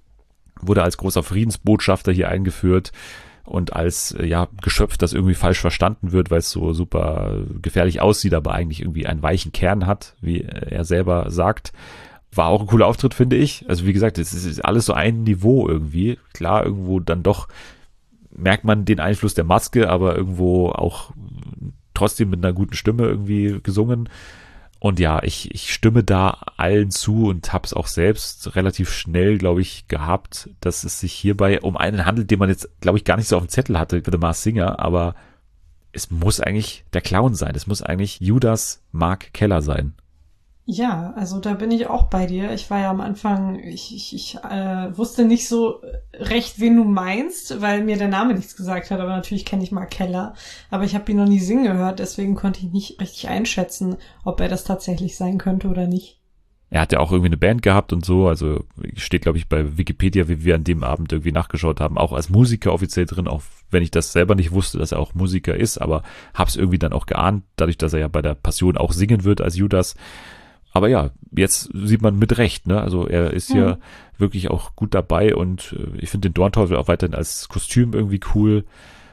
A: wurde als großer Friedensbotschafter hier eingeführt und als Geschöpf, das irgendwie falsch verstanden wird, weil es so super gefährlich aussieht, aber eigentlich irgendwie einen weichen Kern hat, wie er selber sagt. War auch ein cooler Auftritt, finde ich. Also wie gesagt, es ist alles so ein Niveau irgendwie. Klar, irgendwo dann doch merkt man den Einfluss der Maske, aber irgendwo auch trotzdem mit einer guten Stimme irgendwie gesungen. Und ja, ich stimme da allen zu und habe es auch selbst relativ schnell, glaube ich, gehabt, dass es sich hierbei um einen handelt, den man jetzt, glaube ich, gar nicht so auf dem Zettel hatte für The Masked Singer, aber es muss eigentlich der Clown sein. Es muss eigentlich Judas Mark Keller sein.
B: Ja, also da bin ich auch bei dir. Ich war ja am Anfang, ich wusste nicht so recht, wen du meinst, weil mir der Name nichts gesagt hat, aber natürlich kenne ich Mark Keller. Aber ich habe ihn noch nie singen gehört, deswegen konnte ich nicht richtig einschätzen, ob er das tatsächlich sein könnte oder nicht.
A: Er hat ja auch irgendwie eine Band gehabt und so, also steht, glaube ich, bei Wikipedia, wie wir an dem Abend irgendwie nachgeschaut haben, auch als Musiker offiziell drin, auch wenn ich das selber nicht wusste, dass er auch Musiker ist, aber hab's irgendwie dann auch geahnt, dadurch, dass er ja bei der Passion auch singen wird als Judas. Aber ja, jetzt sieht man mit Recht, ne? Also er ist hier wirklich auch gut dabei und ich finde den Dornteufel auch weiterhin als Kostüm irgendwie cool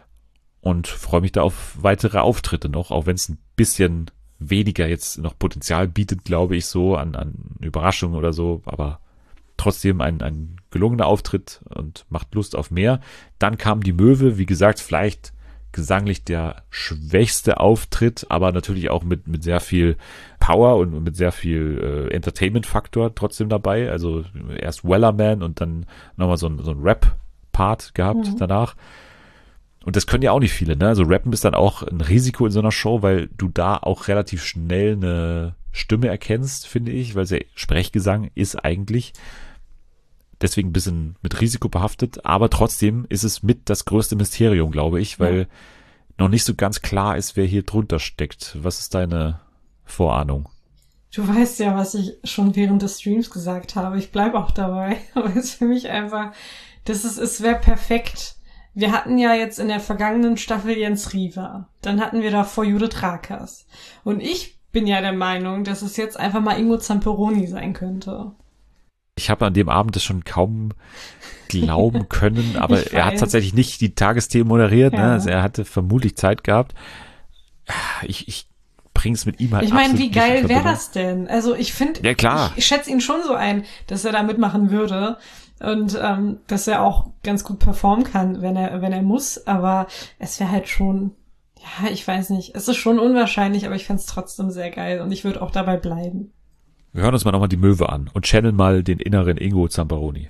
A: und freue mich da auf weitere Auftritte noch, auch wenn es ein bisschen weniger jetzt noch Potenzial bietet, glaube ich, so an Überraschungen oder so, aber trotzdem ein gelungener Auftritt und macht Lust auf mehr. Dann kam die Möwe, wie gesagt, vielleicht gesanglich der schwächste Auftritt, aber natürlich auch mit sehr viel Power und mit sehr viel Entertainment-Faktor trotzdem dabei. Also erst Wellerman und dann nochmal so ein Rap-Part gehabt danach. Und das können ja auch nicht viele, ne? Also Rappen ist dann auch ein Risiko in so einer Show, weil du da auch relativ schnell eine Stimme erkennst, finde ich, weil der Sprechgesang ist eigentlich deswegen ein bisschen mit Risiko behaftet, aber trotzdem ist es mit das größte Mysterium, glaube ich, weil noch nicht so ganz klar ist, wer hier drunter steckt. Was ist deine Vorahnung?
B: Du weißt ja, was ich schon während des Streams gesagt habe. Ich bleibe auch dabei. Aber es ist für mich einfach, es wäre perfekt. Wir hatten ja jetzt in der vergangenen Staffel Jens Riva. Dann hatten wir davor Judith Rakers. Und ich bin ja der Meinung, dass es jetzt einfach mal Ingo Zamperoni sein könnte.
A: Ich habe an dem Abend das schon kaum glauben können, aber er hat tatsächlich nicht die Tagesthemen moderiert, ne? Also er hatte vermutlich Zeit gehabt. Ich bring's mit ihm halt
B: Ich meine,
A: absolut
B: wie
A: nicht
B: geil
A: in
B: wäre
A: Verbindung.
B: das denn? Also ich finde,
A: Ja, klar.
B: ich schätze ihn schon so ein, dass er da mitmachen würde und dass er auch ganz gut performen kann, wenn er muss, aber es wäre halt schon, ja, ich weiß nicht, es ist schon unwahrscheinlich, aber ich fände es trotzdem sehr geil und ich würde auch dabei bleiben.
A: Wir hören uns mal nochmal die Möwe an und channeln mal den inneren Ingo Zamperoni.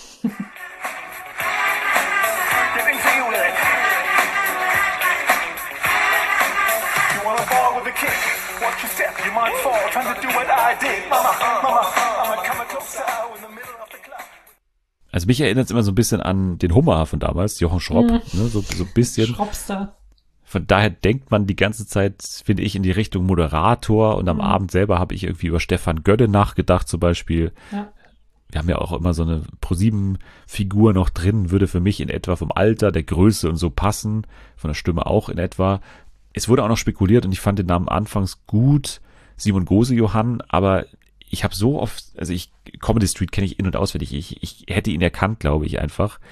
A: Also mich erinnert es immer so ein bisschen an den Hummer von damals, Jochen Schropp, ne, so ein bisschen.
B: Schroppster.
A: Von daher denkt man die ganze Zeit, finde ich, in die Richtung Moderator und am Abend selber habe ich irgendwie über Stefan Gödde nachgedacht zum Beispiel.
B: Ja.
A: Wir haben ja auch immer so eine ProSieben-Figur noch drin, würde für mich in etwa vom Alter, der Größe und so passen, von der Stimme auch in etwa. Es wurde auch noch spekuliert und ich fand den Namen anfangs gut, Simon Gose-Johann, aber ich habe so oft, also Comedy Street kenne ich in- und auswendig, ich hätte ihn erkannt, glaube ich einfach.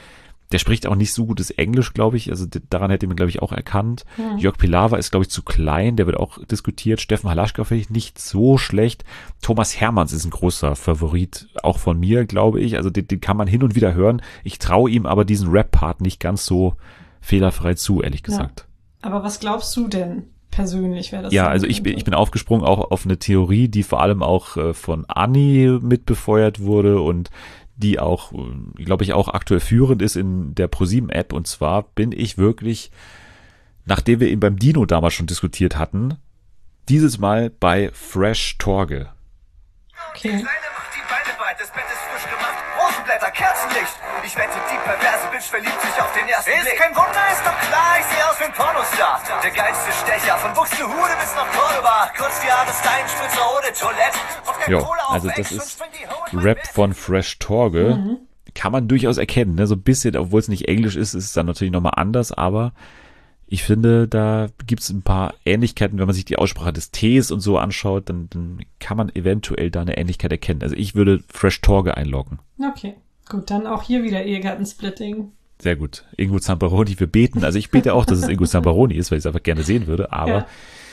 A: Der spricht auch nicht so gutes Englisch, glaube ich. Also daran hätte man, glaube ich, auch erkannt. Jörg Pilawa ist, glaube ich, zu klein. Der wird auch diskutiert. Steffen Halaschka finde ich nicht so schlecht. Thomas Hermanns ist ein großer Favorit, auch von mir, glaube ich. Also den kann man hin und wieder hören. Ich traue ihm aber diesen Rap-Part nicht ganz so fehlerfrei zu, ehrlich gesagt.
B: Aber was glaubst du denn persönlich, wer das
A: Ja,
B: sein
A: also ich
B: könnte?
A: bin aufgesprungen auch auf eine Theorie, die vor allem auch von Anni mitbefeuert wurde und die auch, glaube ich, auch aktuell führend ist in der ProSieben-App. Und zwar bin ich wirklich, nachdem wir ihn beim Dino damals schon diskutiert hatten, dieses Mal bei Fresh Torge.
B: Okay.
C: Kleine macht die Beine breit, das Bett ist frisch gemacht. Rosenblätter, Kerzenlicht. Ich wette, die perverse Bitch verliebt sich auf den ersten Blick. Ist kein Wunder, ist doch klar, ich sehe aus wie ein Pornostar. Der geilste Stecher, von Buxtehude bis nach Korbach. Kurz die Haare Stein, Spritzer ohne Toilette. Auf der
A: Ja,
C: Kohle auf
A: also das
C: Ex und
A: ist
C: spring die Hoe in mein
A: Rap
C: Bett.
A: von Fresh Torge. Kann man durchaus erkennen, ne? So ein bisschen, obwohl es nicht Englisch ist es dann natürlich nochmal anders, aber ich finde, da gibt es ein paar Ähnlichkeiten, wenn man sich die Aussprache des Ts und so anschaut, dann kann man eventuell da eine Ähnlichkeit erkennen. Also ich würde Fresh Torge einloggen.
B: Okay, gut, dann auch hier wieder Ehegattensplitting.
A: Sehr gut. Ingo Zamperoni, wir beten. Also ich bete auch, dass es Ingo Zamperoni ist, weil ich es einfach gerne sehen würde, aber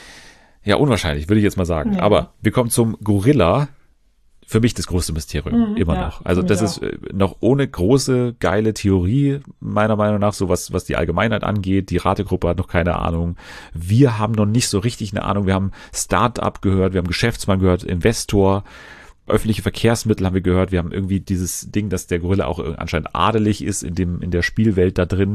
A: ja, unwahrscheinlich, würde ich jetzt mal sagen.
B: Ja.
A: Aber wir kommen zum Gorilla. Für mich das größte Mysterium, immer
B: ja,
A: noch. Also
B: für
A: das
B: mich
A: ist noch ohne große, geile Theorie, meiner Meinung nach, so was die Allgemeinheit angeht. Die Rategruppe hat noch keine Ahnung. Wir haben noch nicht so richtig eine Ahnung. Wir haben Start-up gehört, wir haben Geschäftsmann gehört, Investor, öffentliche Verkehrsmittel haben wir gehört. Wir haben irgendwie dieses Ding, dass der Gorilla auch anscheinend adelig ist in der Spielwelt da drin.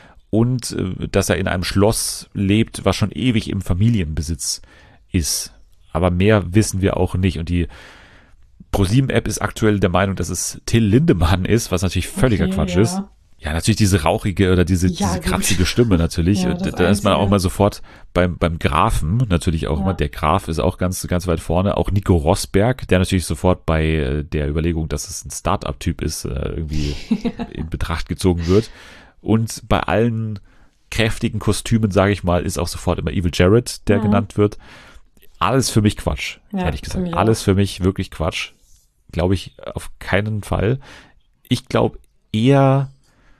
A: Und dass er in einem Schloss lebt, was schon ewig im Familienbesitz ist. Aber mehr wissen wir auch nicht. Und die ProSieben-App ist aktuell der Meinung, dass es Till Lindemann ist, was natürlich völliger
B: Okay,
A: Quatsch
B: ja.
A: ist. Ja, natürlich diese rauchige oder diese
B: gut.
A: kratzige Stimme natürlich.
B: Ja,
A: Und
B: das
A: da ist man auch
B: Einzige.
A: mal sofort beim Grafen, natürlich auch
B: Ja.
A: immer. Der Graf ist auch ganz weit vorne. Auch Nico Rosberg, der natürlich sofort bei der Überlegung, dass es ein Start-up-Typ ist, irgendwie in Betracht gezogen wird. Und bei allen kräftigen Kostümen, sage ich mal, ist auch sofort immer Evil Jared, der genannt wird. Alles für mich Quatsch,
B: Ja,
A: ehrlich
B: für
A: gesagt.
B: mich
A: Alles für mich wirklich Quatsch. Glaube ich auf keinen Fall. Ich glaube eher,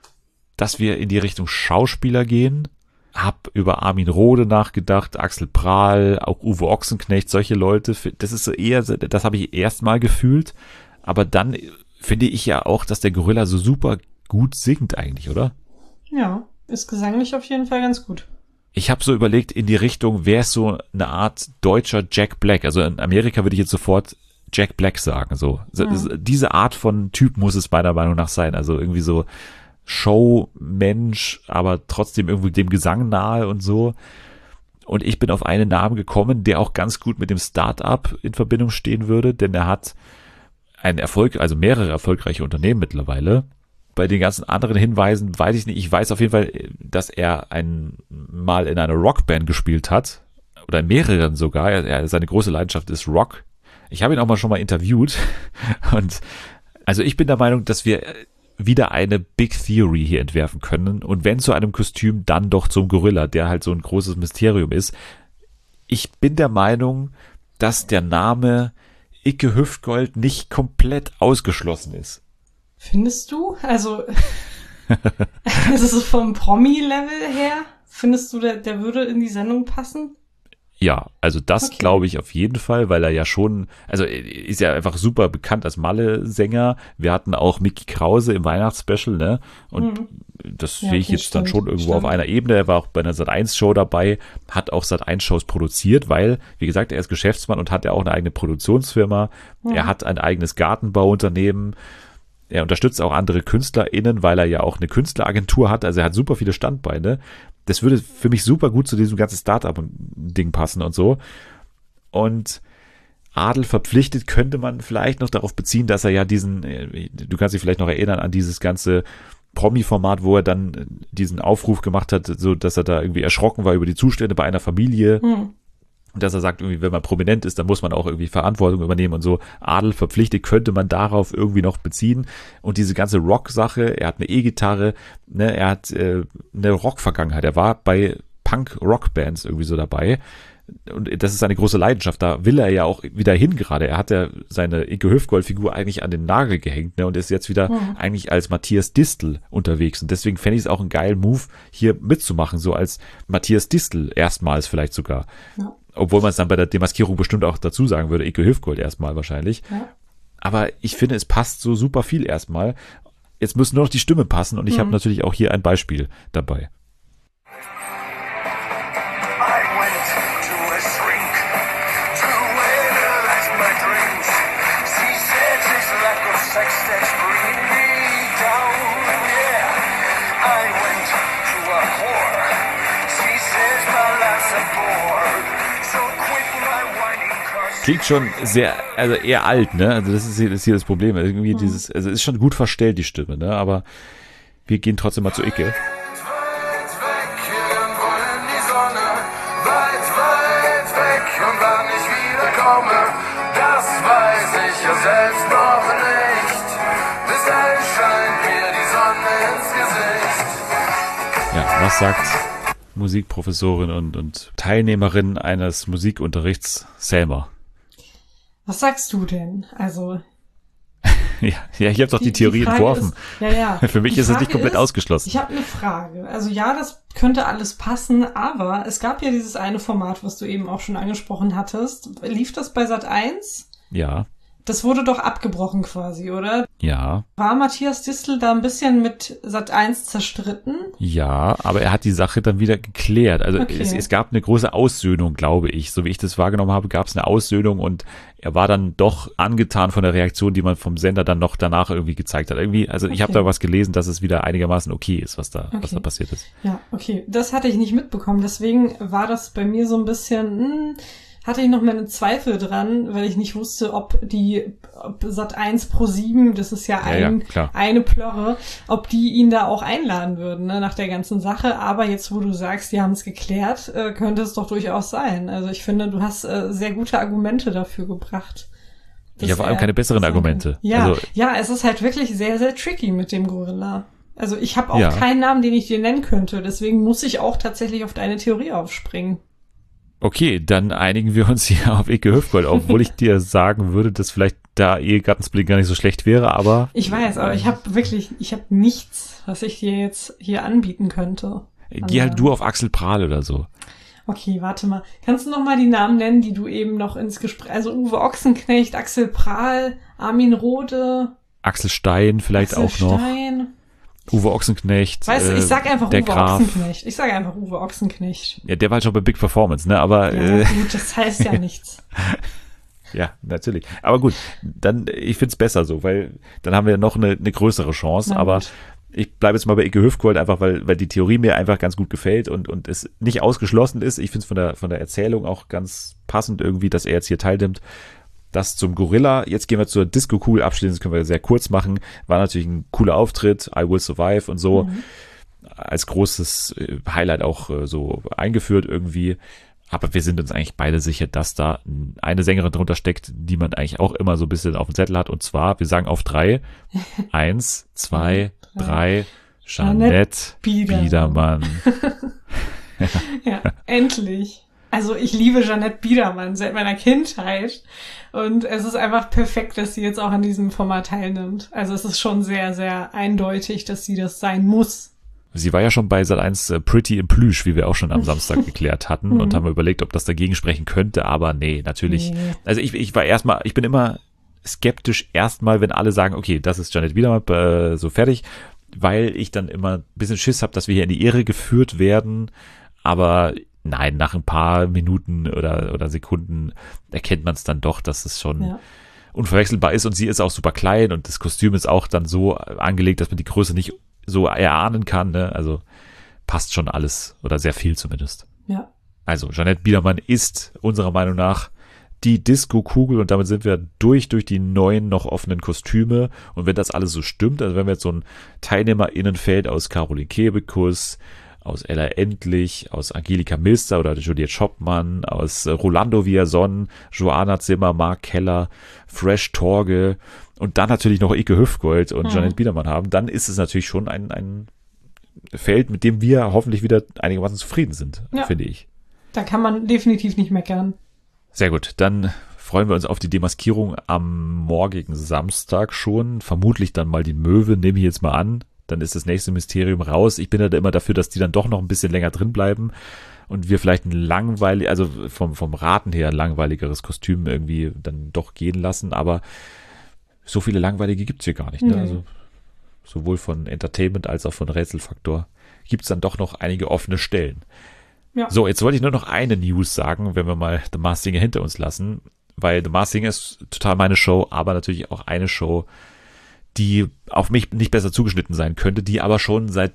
A: dass wir in die Richtung Schauspieler gehen. Hab über Armin Rohde nachgedacht, Axel Prahl, auch Uwe Ochsenknecht, solche Leute. Das ist so eher, das habe ich erst mal gefühlt. Aber dann finde ich ja auch, dass der Gorilla so super gut singt eigentlich, oder?
B: Ja, ist gesanglich auf jeden Fall ganz gut.
A: Ich habe so überlegt in die Richtung, wer ist so eine Art deutscher Jack Black? Also in Amerika würde ich jetzt sofort Jack Black sagen. So diese Art von Typ muss es meiner Meinung nach sein. Also irgendwie so Showmensch, aber trotzdem irgendwie dem Gesang nahe und so. Und ich bin auf einen Namen gekommen, der auch ganz gut mit dem Start-up in Verbindung stehen würde, denn er hat einen Erfolg, also mehrere erfolgreiche Unternehmen mittlerweile. Bei den ganzen anderen Hinweisen weiß ich nicht. Ich weiß auf jeden Fall, dass er mal in einer Rockband gespielt hat. Oder in mehreren sogar. Seine große Leidenschaft ist Rock. Ich habe ihn auch mal schon mal interviewt. Und also ich bin der Meinung, dass wir wieder eine Big Theory hier entwerfen können. Und wenn zu einem Kostüm, dann doch zum Gorilla, der halt so ein großes Mysterium ist. Ich bin der Meinung, dass der Name Icke Hüftgold nicht komplett ausgeschlossen ist.
B: Findest du? Also so vom Promi-Level her, findest du, der würde in die Sendung passen?
A: Ja, also das
B: Okay.
A: glaube ich auf jeden Fall, weil er ja schon, also er ist ja einfach super bekannt als Malle-Sänger. Wir hatten auch Mickey Krause im Weihnachtsspecial, ne? Und das
B: Ja,
A: sehe ich
B: okay,
A: jetzt dann
B: stimmt,
A: schon irgendwo auf
B: stimmt.
A: einer Ebene. Er war auch bei einer Sat.1-Show dabei, hat auch Sat.1-Shows produziert, weil, wie gesagt, er ist Geschäftsmann und hat ja auch eine eigene Produktionsfirma. Er hat ein eigenes Gartenbauunternehmen. Er unterstützt auch andere KünstlerInnen, weil er ja auch eine Künstleragentur hat. Also er hat super viele Standbeine. Das würde für mich super gut zu diesem ganzen Startup-Ding passen und so. Und Adel verpflichtet könnte man vielleicht noch darauf beziehen, dass er ja du kannst dich vielleicht noch erinnern an dieses ganze Promi-Format, wo er dann diesen Aufruf gemacht hat, so dass er da irgendwie erschrocken war über die Zustände bei einer Familie. Und dass er sagt, irgendwie, wenn man prominent ist, dann muss man auch irgendwie Verantwortung übernehmen und so. Adel verpflichtet könnte man darauf irgendwie noch beziehen. Und diese ganze Rock-Sache, er hat eine E-Gitarre, ne, er hat eine Rock-Vergangenheit. Er war bei Punk-Rock-Bands irgendwie so dabei. und das ist eine große Leidenschaft, da will er ja auch wieder hin gerade. Er hat ja seine Inke Höfgold-Figur eigentlich an den Nagel gehängt, ne, und ist jetzt wieder eigentlich als Matthias Distel unterwegs. Und deswegen fände ich es auch einen geilen Move, hier mitzumachen, so als Matthias Distel erstmals vielleicht sogar. Ja. Obwohl man es dann bei der Demaskierung bestimmt auch dazu sagen würde, Inke Höfgold erstmal wahrscheinlich. Ja. Aber ich finde, es passt so super viel erstmal. Jetzt müssen nur noch die Stimmen passen und ich habe natürlich auch hier ein Beispiel dabei. Klingt schon sehr, also eher alt, ne? Also das ist hier das Problem. Irgendwie dieses, also es ist schon gut verstellt, die Stimme, ne? Aber wir gehen trotzdem mal zu Icke.
E: Weit weg, wir wollen die Sonne. Weit weg und wann ich wiederkomme, das weiß ich ja selbst noch nicht. Bis dahin scheint mir die Sonne ins Gesicht.
A: Ja, was sagt Musikprofessorin und Teilnehmerin eines Musikunterrichts Selma?
B: Was sagst du denn? Also
A: ja, ich habe doch die Theorie entworfen.
B: Ja.
A: Für mich ist es nicht komplett ausgeschlossen.
B: Ich habe eine Frage. Also ja, das könnte alles passen, aber es gab ja dieses eine Format, was du eben auch schon angesprochen hattest. Lief das bei Sat.1?
A: Ja.
B: Das wurde doch abgebrochen quasi, oder?
A: Ja.
B: War Matthias Distel da ein bisschen mit Sat.1 zerstritten?
A: Ja, aber er hat die Sache dann wieder geklärt. Also
B: okay.
A: es gab eine große Aussöhnung, glaube ich. So wie ich das wahrgenommen habe, gab es eine Aussöhnung und er war dann doch angetan von der Reaktion, die man vom Sender dann noch danach irgendwie gezeigt hat. Irgendwie, also ich habe da was gelesen, dass es wieder einigermaßen okay ist, was da passiert ist.
B: Ja, okay. Das hatte ich nicht mitbekommen. Deswegen war das bei mir so ein bisschen... hatte ich noch meine Zweifel dran, weil ich nicht wusste, ob Sat.1 Pro7, das ist ja eine Plörre, ob die ihn da auch einladen würden, ne, nach der ganzen Sache. Aber jetzt, wo du sagst, die haben es geklärt, könnte es doch durchaus sein. Also ich finde, du hast sehr gute Argumente dafür gebracht.
A: Ja, vor allem keine besseren Argumente.
B: Ja,
A: also,
B: ja, es ist halt wirklich sehr, sehr tricky mit dem Gorilla. Also ich habe auch keinen Namen, den ich dir nennen könnte. Deswegen muss ich auch tatsächlich auf deine Theorie aufspringen.
A: Okay, dann einigen wir uns hier auf Icke Höfgold, obwohl ich dir sagen würde, dass vielleicht da Ehegattensplitting gar nicht so schlecht wäre, aber...
B: Ich weiß, aber ich habe nichts, was ich dir jetzt hier anbieten könnte.
A: Geh halt du auf Axel Prahl oder so.
B: Okay, warte mal. Kannst du noch mal die Namen nennen, die du eben noch ins Gespräch... Also Uwe Ochsenknecht, Axel Prahl, Armin Rohde...
A: Axel Stein vielleicht auch noch. Uwe Ochsenknecht.
B: Weißt du, ich sag einfach
A: der
B: Uwe
A: Graf.
B: Ochsenknecht. Ich sage einfach Uwe Ochsenknecht.
A: Ja, der war halt schon bei Big Performance, ne? Aber
B: ja, gut, das heißt ja nichts.
A: Ja, natürlich. Aber gut, dann ich find's besser so, weil dann haben wir noch eine größere Chance. Aber ich bleibe jetzt mal bei Icke Höfgold, einfach weil die Theorie mir einfach ganz gut gefällt und es nicht ausgeschlossen ist. Ich find's von der Erzählung auch ganz passend irgendwie, dass er jetzt hier teilnimmt. Das zum Gorilla. Jetzt gehen wir zur Disco-Kugel abschließend. Das können wir sehr kurz machen. War natürlich ein cooler Auftritt. I Will Survive und so. Als großes Highlight auch so eingeführt irgendwie. Aber wir sind uns eigentlich beide sicher, dass da eine Sängerin drunter steckt, die man eigentlich auch immer so ein bisschen auf dem Zettel hat. Und zwar, wir sagen auf 3. 1, 2, 3. Jeanette Biedermann.
B: Ja, endlich. Also ich liebe Jeanette Biedermann seit meiner Kindheit und es ist einfach perfekt, dass sie jetzt auch an diesem Format teilnimmt. Also es ist schon sehr, sehr eindeutig, dass sie das sein muss.
A: Sie war ja schon bei Sat.1 Pretty in Plüsch, wie wir auch schon am Samstag geklärt hatten und haben überlegt, ob das dagegen sprechen könnte, aber nee, natürlich. Nee. Also ich bin immer skeptisch erstmal, wenn alle sagen, okay, das ist Jeanette Biedermann, so fertig, weil ich dann immer ein bisschen Schiss habe, dass wir hier in die Irre geführt werden, aber nein, nach ein paar Minuten oder Sekunden erkennt man es dann doch, dass es schon unverwechselbar ist und sie ist auch super klein und das Kostüm ist auch dann so angelegt, dass man die Größe nicht so erahnen kann, ne? Also passt schon alles oder sehr viel zumindest.
B: Ja.
A: Also Jeanette Biedermann ist unserer Meinung nach die Disco-Kugel und damit sind wir durch die neuen noch offenen Kostüme und wenn das alles so stimmt, also wenn wir jetzt so ein TeilnehmerInnenfeld aus Caroline Kebekus, aus Ella Endlich, aus Angelika Milster oder Juliette Schoppmann, aus Rolando Villazon, Joanna Zimmer, Mark Keller, Fresh Torge und dann natürlich noch Icke Höfgold und Jeanette Biedermann haben, dann ist es natürlich schon ein Feld, mit dem wir hoffentlich wieder einigermaßen zufrieden sind, finde ich.
B: Da kann man definitiv nicht meckern.
A: Sehr gut, dann freuen wir uns auf die Demaskierung am morgigen Samstag schon. Vermutlich dann mal die Möwe, nehme ich jetzt mal an. Dann ist das nächste Mysterium raus. Ich bin ja da immer dafür, dass die dann doch noch ein bisschen länger drin bleiben und wir vielleicht also vom Raten her ein langweiligeres Kostüm irgendwie dann doch gehen lassen. Aber so viele langweilige gibt's hier gar nicht. Ne?
B: Nee.
A: Also sowohl von Entertainment als auch von Rätselfaktor gibt's dann doch noch einige offene Stellen.
B: Ja.
A: So, jetzt wollte ich nur noch eine News sagen, wenn wir mal The Masked Singer hinter uns lassen, weil The Masked Singer ist total meine Show, aber natürlich auch eine Show, die auf mich nicht besser zugeschnitten sein könnte, die aber schon seit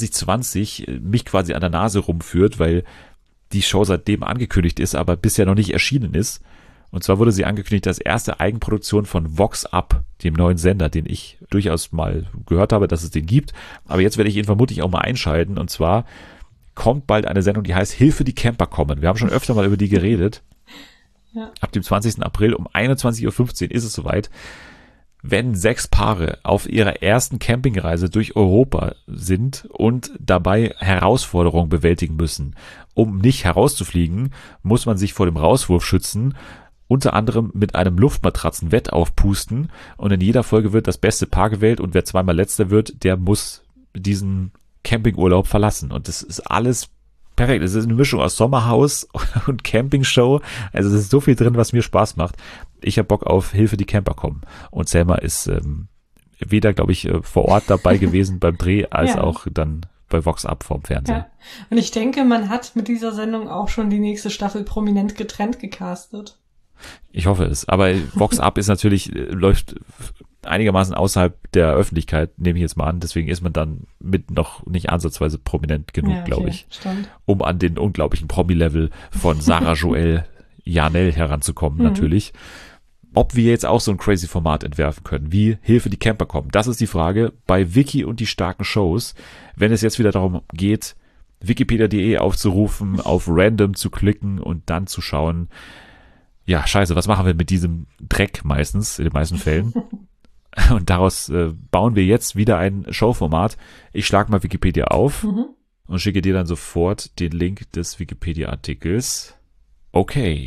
A: 2020 mich quasi an der Nase rumführt, weil die Show seitdem angekündigt ist, aber bisher noch nicht erschienen ist. Und zwar wurde sie angekündigt als erste Eigenproduktion von Vox Up, dem neuen Sender, den ich durchaus mal gehört habe, dass es den gibt. Aber jetzt werde ich ihn vermutlich auch mal einschalten. Und zwar kommt bald eine Sendung, die heißt Hilfe, die Camper kommen. Wir haben schon öfter mal über die geredet.
B: Ja.
A: Ab dem 20. April um 21.15 Uhr ist es soweit. Wenn 6 Paare auf ihrer ersten Campingreise durch Europa sind und dabei Herausforderungen bewältigen müssen. Um nicht herauszufliegen, muss man sich vor dem Rauswurf schützen, unter anderem mit einem Luftmatratzenwett aufpusten, und in jeder Folge wird das beste Paar gewählt und wer zweimal Letzter wird, der muss diesen Campingurlaub verlassen. Und das ist alles perfekt. Es ist eine Mischung aus Sommerhaus und Campingshow. Also es ist so viel drin, was mir Spaß macht. Ich habe Bock auf Hilfe, die Camper kommen. Und Selma ist weder, glaube ich, vor Ort dabei gewesen beim Dreh, als
B: Ja.
A: auch dann bei Vox Up vorm Fernseher.
B: Ja. Und ich denke, man hat mit dieser Sendung auch schon die nächste Staffel prominent getrennt gecastet.
A: Ich hoffe es. Aber Vox Up ist natürlich, läuft einigermaßen außerhalb der Öffentlichkeit, nehme ich jetzt mal an. Deswegen ist man dann mit noch nicht ansatzweise prominent genug,
B: Ja,
A: glaube
B: okay,
A: ich,
B: stimmt.
A: um an den unglaublichen Promi-Level von Sarah Joel Janel heranzukommen, natürlich. Ob wir jetzt auch so ein crazy Format entwerfen können, wie Hilfe, die Camper kommen, das ist die Frage bei Wiki und die starken Shows. Wenn es jetzt wieder darum geht, wikipedia.de aufzurufen, auf Random zu klicken und dann zu schauen, ja, scheiße, was machen wir mit diesem Dreck meistens, in den meisten Fällen? Und daraus bauen wir jetzt wieder ein Showformat. Ich schlage mal Wikipedia auf und schicke dir dann sofort den Link des Wikipedia-Artikels. Okay,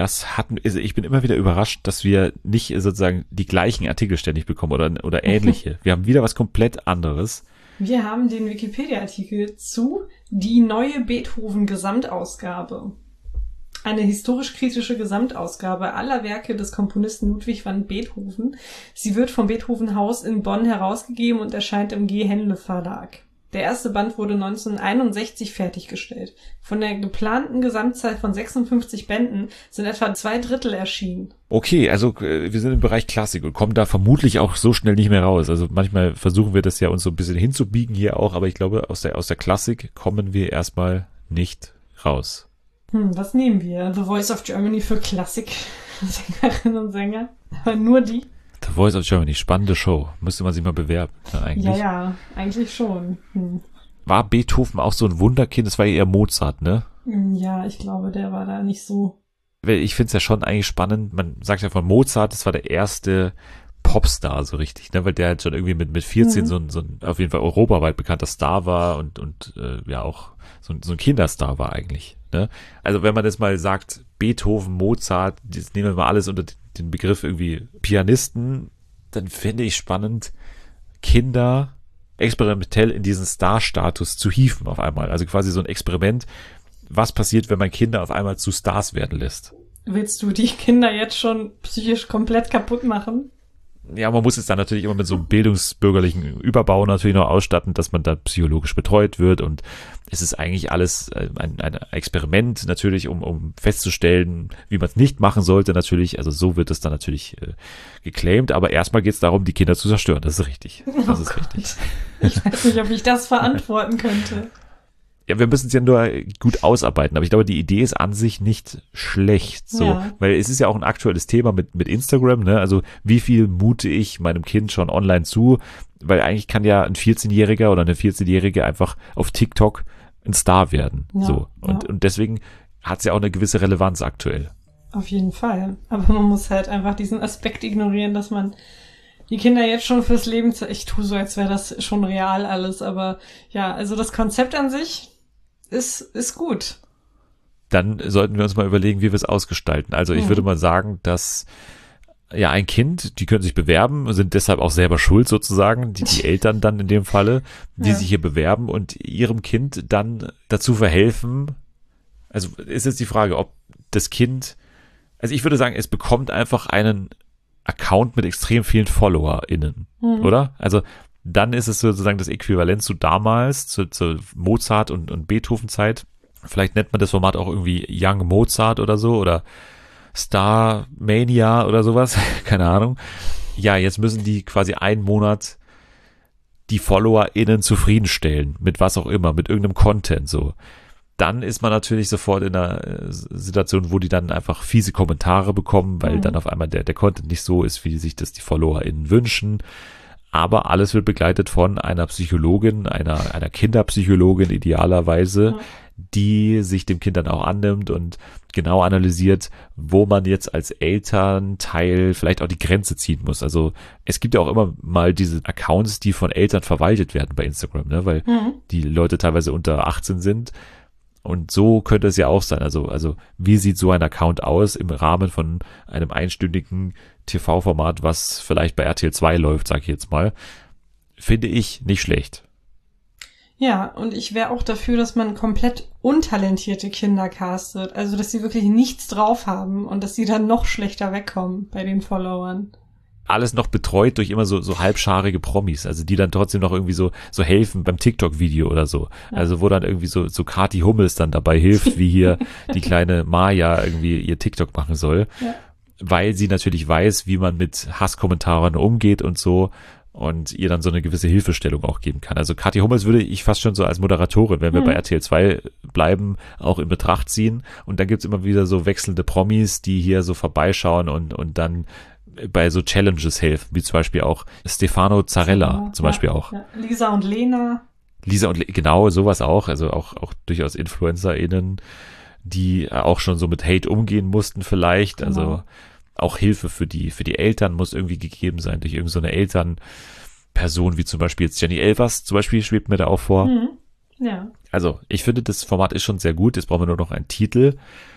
A: also ich bin immer wieder überrascht, dass wir nicht sozusagen die gleichen Artikel ständig bekommen oder ähnliche. Wir haben wieder was komplett anderes.
B: Wir haben den Wikipedia-Artikel zu Die neue Beethoven-Gesamtausgabe. Eine historisch-kritische Gesamtausgabe aller Werke des Komponisten Ludwig van Beethoven. Sie wird vom Beethoven Haus in Bonn herausgegeben und erscheint im G. Henle Verlag. Der erste Band wurde 1961 fertiggestellt. Von der geplanten Gesamtzahl von 56 Bänden sind etwa 2/3 erschienen.
A: Okay, also wir sind im Bereich Klassik und kommen da vermutlich auch so schnell nicht mehr raus. Also manchmal versuchen wir das ja uns so ein bisschen hinzubiegen hier auch, aber ich glaube, aus der Klassik kommen wir erstmal nicht raus.
B: Was nehmen wir? The Voice of Germany für Klassik-Sängerinnen und Sänger? Aber nur die?
A: The Voice of Germany, spannende Show. Müsste man sich mal bewerben, dann eigentlich.
B: Ja, eigentlich schon.
A: War Beethoven auch so ein Wunderkind? Das war ja eher Mozart, ne?
B: Ja, ich glaube, der war da nicht so.
A: Weil ich finde es ja schon eigentlich spannend. Man sagt ja von Mozart, das war der erste Popstar so richtig, ne? Weil der halt schon irgendwie mit 14 so ein auf jeden Fall europaweit bekannter Star war und ja auch so ein Kinderstar war eigentlich. Ne? Also wenn man das mal sagt, Beethoven, Mozart, das nehmen wir mal alles unter den Begriff irgendwie Pianisten, dann finde ich spannend, Kinder experimentell in diesen Star-Status zu hieven auf einmal. Also quasi so ein Experiment, was passiert, wenn man Kinder auf einmal zu Stars werden lässt.
B: Willst du die Kinder jetzt schon psychisch komplett kaputt machen?
A: Ja, man muss es dann natürlich immer mit so einem bildungsbürgerlichen Überbau natürlich noch ausstatten, dass man da psychologisch betreut wird, und es ist eigentlich alles ein Experiment natürlich, um festzustellen, wie man es nicht machen sollte natürlich. Also so wird es dann natürlich geclaimt, aber erstmal geht es darum, die Kinder zu zerstören. Das ist richtig. Das ist richtig.
B: Ich weiß nicht, ob ich das verantworten könnte.
A: Ja, wir müssen es ja nur gut ausarbeiten, aber ich glaube, die Idee ist an sich nicht schlecht, so,
B: Ja.
A: weil es ist ja auch ein aktuelles Thema mit Instagram, ne, also wie viel mute ich meinem Kind schon online zu, weil eigentlich kann ja ein 14-Jähriger oder eine 14-Jährige einfach auf TikTok ein Star werden,
B: Ja,
A: so, und deswegen hat es ja auch eine gewisse Relevanz aktuell.
B: Auf jeden Fall. Aber man muss halt einfach diesen Aspekt ignorieren, dass man die Kinder jetzt schon fürs Leben, ich tue so, als wäre das schon real alles, aber ja, also das Konzept an sich ist gut.
A: dann sollten wir uns mal überlegen, wie wir es ausgestalten. Also ich würde mal sagen, dass ja ein Kind, die können sich bewerben, sind deshalb auch selber schuld sozusagen, die Eltern dann in dem Falle, die sich hier bewerben und ihrem Kind dann dazu verhelfen. Also ist jetzt die Frage, ob das Kind, also ich würde sagen, es bekommt einfach einen Account mit extrem vielen FollowerInnen, oder? Also dann ist es sozusagen das Äquivalent zu damals, zur Mozart- und Beethoven-Zeit. Vielleicht nennt man das Format auch irgendwie Young Mozart oder so oder Star Mania oder sowas, keine Ahnung. Ja, jetzt müssen die quasi einen Monat die FollowerInnen zufriedenstellen, mit was auch immer, mit irgendeinem Content so. Dann ist man natürlich sofort in einer Situation, wo die dann einfach fiese Kommentare bekommen, weil dann auf einmal der Content nicht so ist, wie sich das die FollowerInnen wünschen. Aber alles wird begleitet von einer Psychologin, einer Kinderpsychologin idealerweise, die sich dem Kind dann auch annimmt und genau analysiert, wo man jetzt als Elternteil vielleicht auch die Grenze ziehen muss. Also es gibt ja auch immer mal diese Accounts, die von Eltern verwaltet werden bei Instagram, ne, weil die Leute teilweise unter 18 sind. Und so könnte es ja auch sein. Also wie sieht so ein Account aus im Rahmen von einem einstündigen TV-Format, was vielleicht bei RTL 2 läuft, sag ich jetzt mal. Finde ich nicht schlecht.
B: Ja, und ich wäre auch dafür, dass man komplett untalentierte Kinder castet. Also, dass sie wirklich nichts drauf haben und dass sie dann noch schlechter wegkommen bei den Followern.
A: Alles noch betreut durch immer so halbscharige Promis, also die dann trotzdem noch irgendwie so helfen beim TikTok-Video oder so. Ja. Also wo dann irgendwie so Kathi Hummels dann dabei hilft, wie hier die kleine Maya irgendwie ihr TikTok machen soll. Ja. Weil sie natürlich weiß, wie man mit Hasskommentaren umgeht und so und ihr dann so eine gewisse Hilfestellung auch geben kann. Also Kathi Hummels würde ich fast schon so als Moderatorin, wenn wir bei RTL 2 bleiben, auch in Betracht ziehen. Und dann gibt's immer wieder so wechselnde Promis, die hier so vorbeischauen und dann bei so Challenges helfen, wie zum Beispiel auch Stefano Zarella zum Beispiel auch. Ja.
B: Lisa und Lena,
A: genau, sowas auch, also auch durchaus InfluencerInnen, die auch schon so mit Hate umgehen mussten vielleicht, also auch Hilfe für die Eltern muss irgendwie gegeben sein, durch irgend so eine Elternperson, wie zum Beispiel jetzt Jenny Elvers zum Beispiel, schwebt mir da auch vor.
B: Ja.
A: Also, ich finde, das Format ist schon sehr gut, jetzt brauchen wir nur noch einen Titel.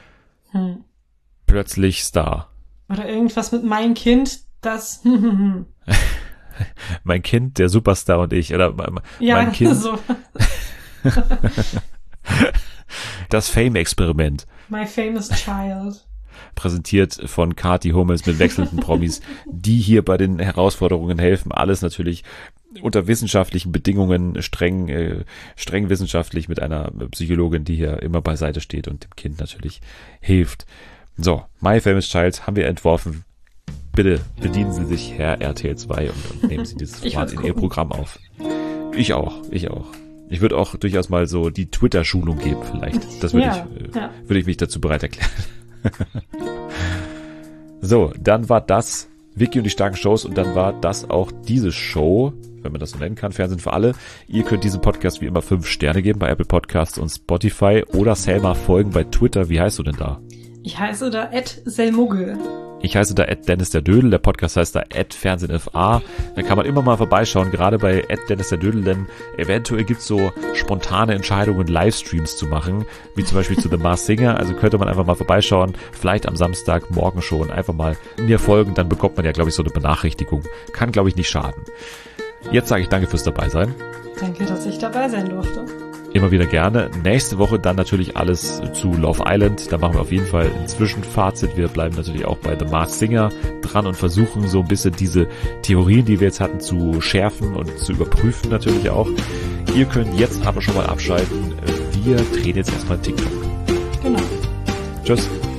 A: Plötzlich Star.
B: Oder irgendwas mit mein Kind, das
A: mein Kind, der Superstar und ich, oder mein Kind.
B: So.
A: Das Fame-Experiment.
B: My famous child.
A: Präsentiert von Kathi Hummels mit wechselnden Promis, die hier bei den Herausforderungen helfen. Alles natürlich unter wissenschaftlichen Bedingungen, streng wissenschaftlich mit einer Psychologin, die hier immer beiseite steht und dem Kind natürlich hilft. So, My Famous Child haben wir entworfen. Bitte bedienen Sie sich, Herr RTL 2, und nehmen Sie dieses Format in Ihr Programm auf. Ich auch. Ich würde auch durchaus mal so die Twitter-Schulung geben vielleicht. Das würde ich mich dazu bereit erklären. So, dann war das Vicky und die starken Shows und dann war das auch diese Show, wenn man das so nennen kann, Fernsehen für alle. Ihr könnt diesem Podcast wie immer 5 Sterne geben bei Apple Podcasts und Spotify oder Selma folgen bei Twitter. Wie heißt du denn da?
B: Ich heiße da @Selmuggel.
A: Ich heiße da @Dennis der Dödel. Der Podcast heißt da @FernsehenFA. Da kann man immer mal vorbeischauen, gerade bei @Dennis der Dödel, denn eventuell gibt's so spontane Entscheidungen, Livestreams zu machen, wie zum Beispiel zu The Masked Singer. Also könnte man einfach mal vorbeischauen, vielleicht am Samstag, morgen schon, einfach mal mir folgen, dann bekommt man ja, glaube ich, so eine Benachrichtigung. Kann, glaube ich, nicht schaden. Jetzt sage ich danke fürs Dabeisein.
B: Danke, dass ich dabei sein durfte.
A: Immer wieder gerne. Nächste Woche dann natürlich alles zu Love Island. Da machen wir auf jeden Fall ein Zwischenfazit. Wir bleiben natürlich auch bei The Masked Singer dran und versuchen so ein bisschen diese Theorien, die wir jetzt hatten, zu schärfen und zu überprüfen natürlich auch. Ihr könnt jetzt aber schon mal abschalten. Wir drehen jetzt erstmal TikTok.
B: Genau.
A: Tschüss.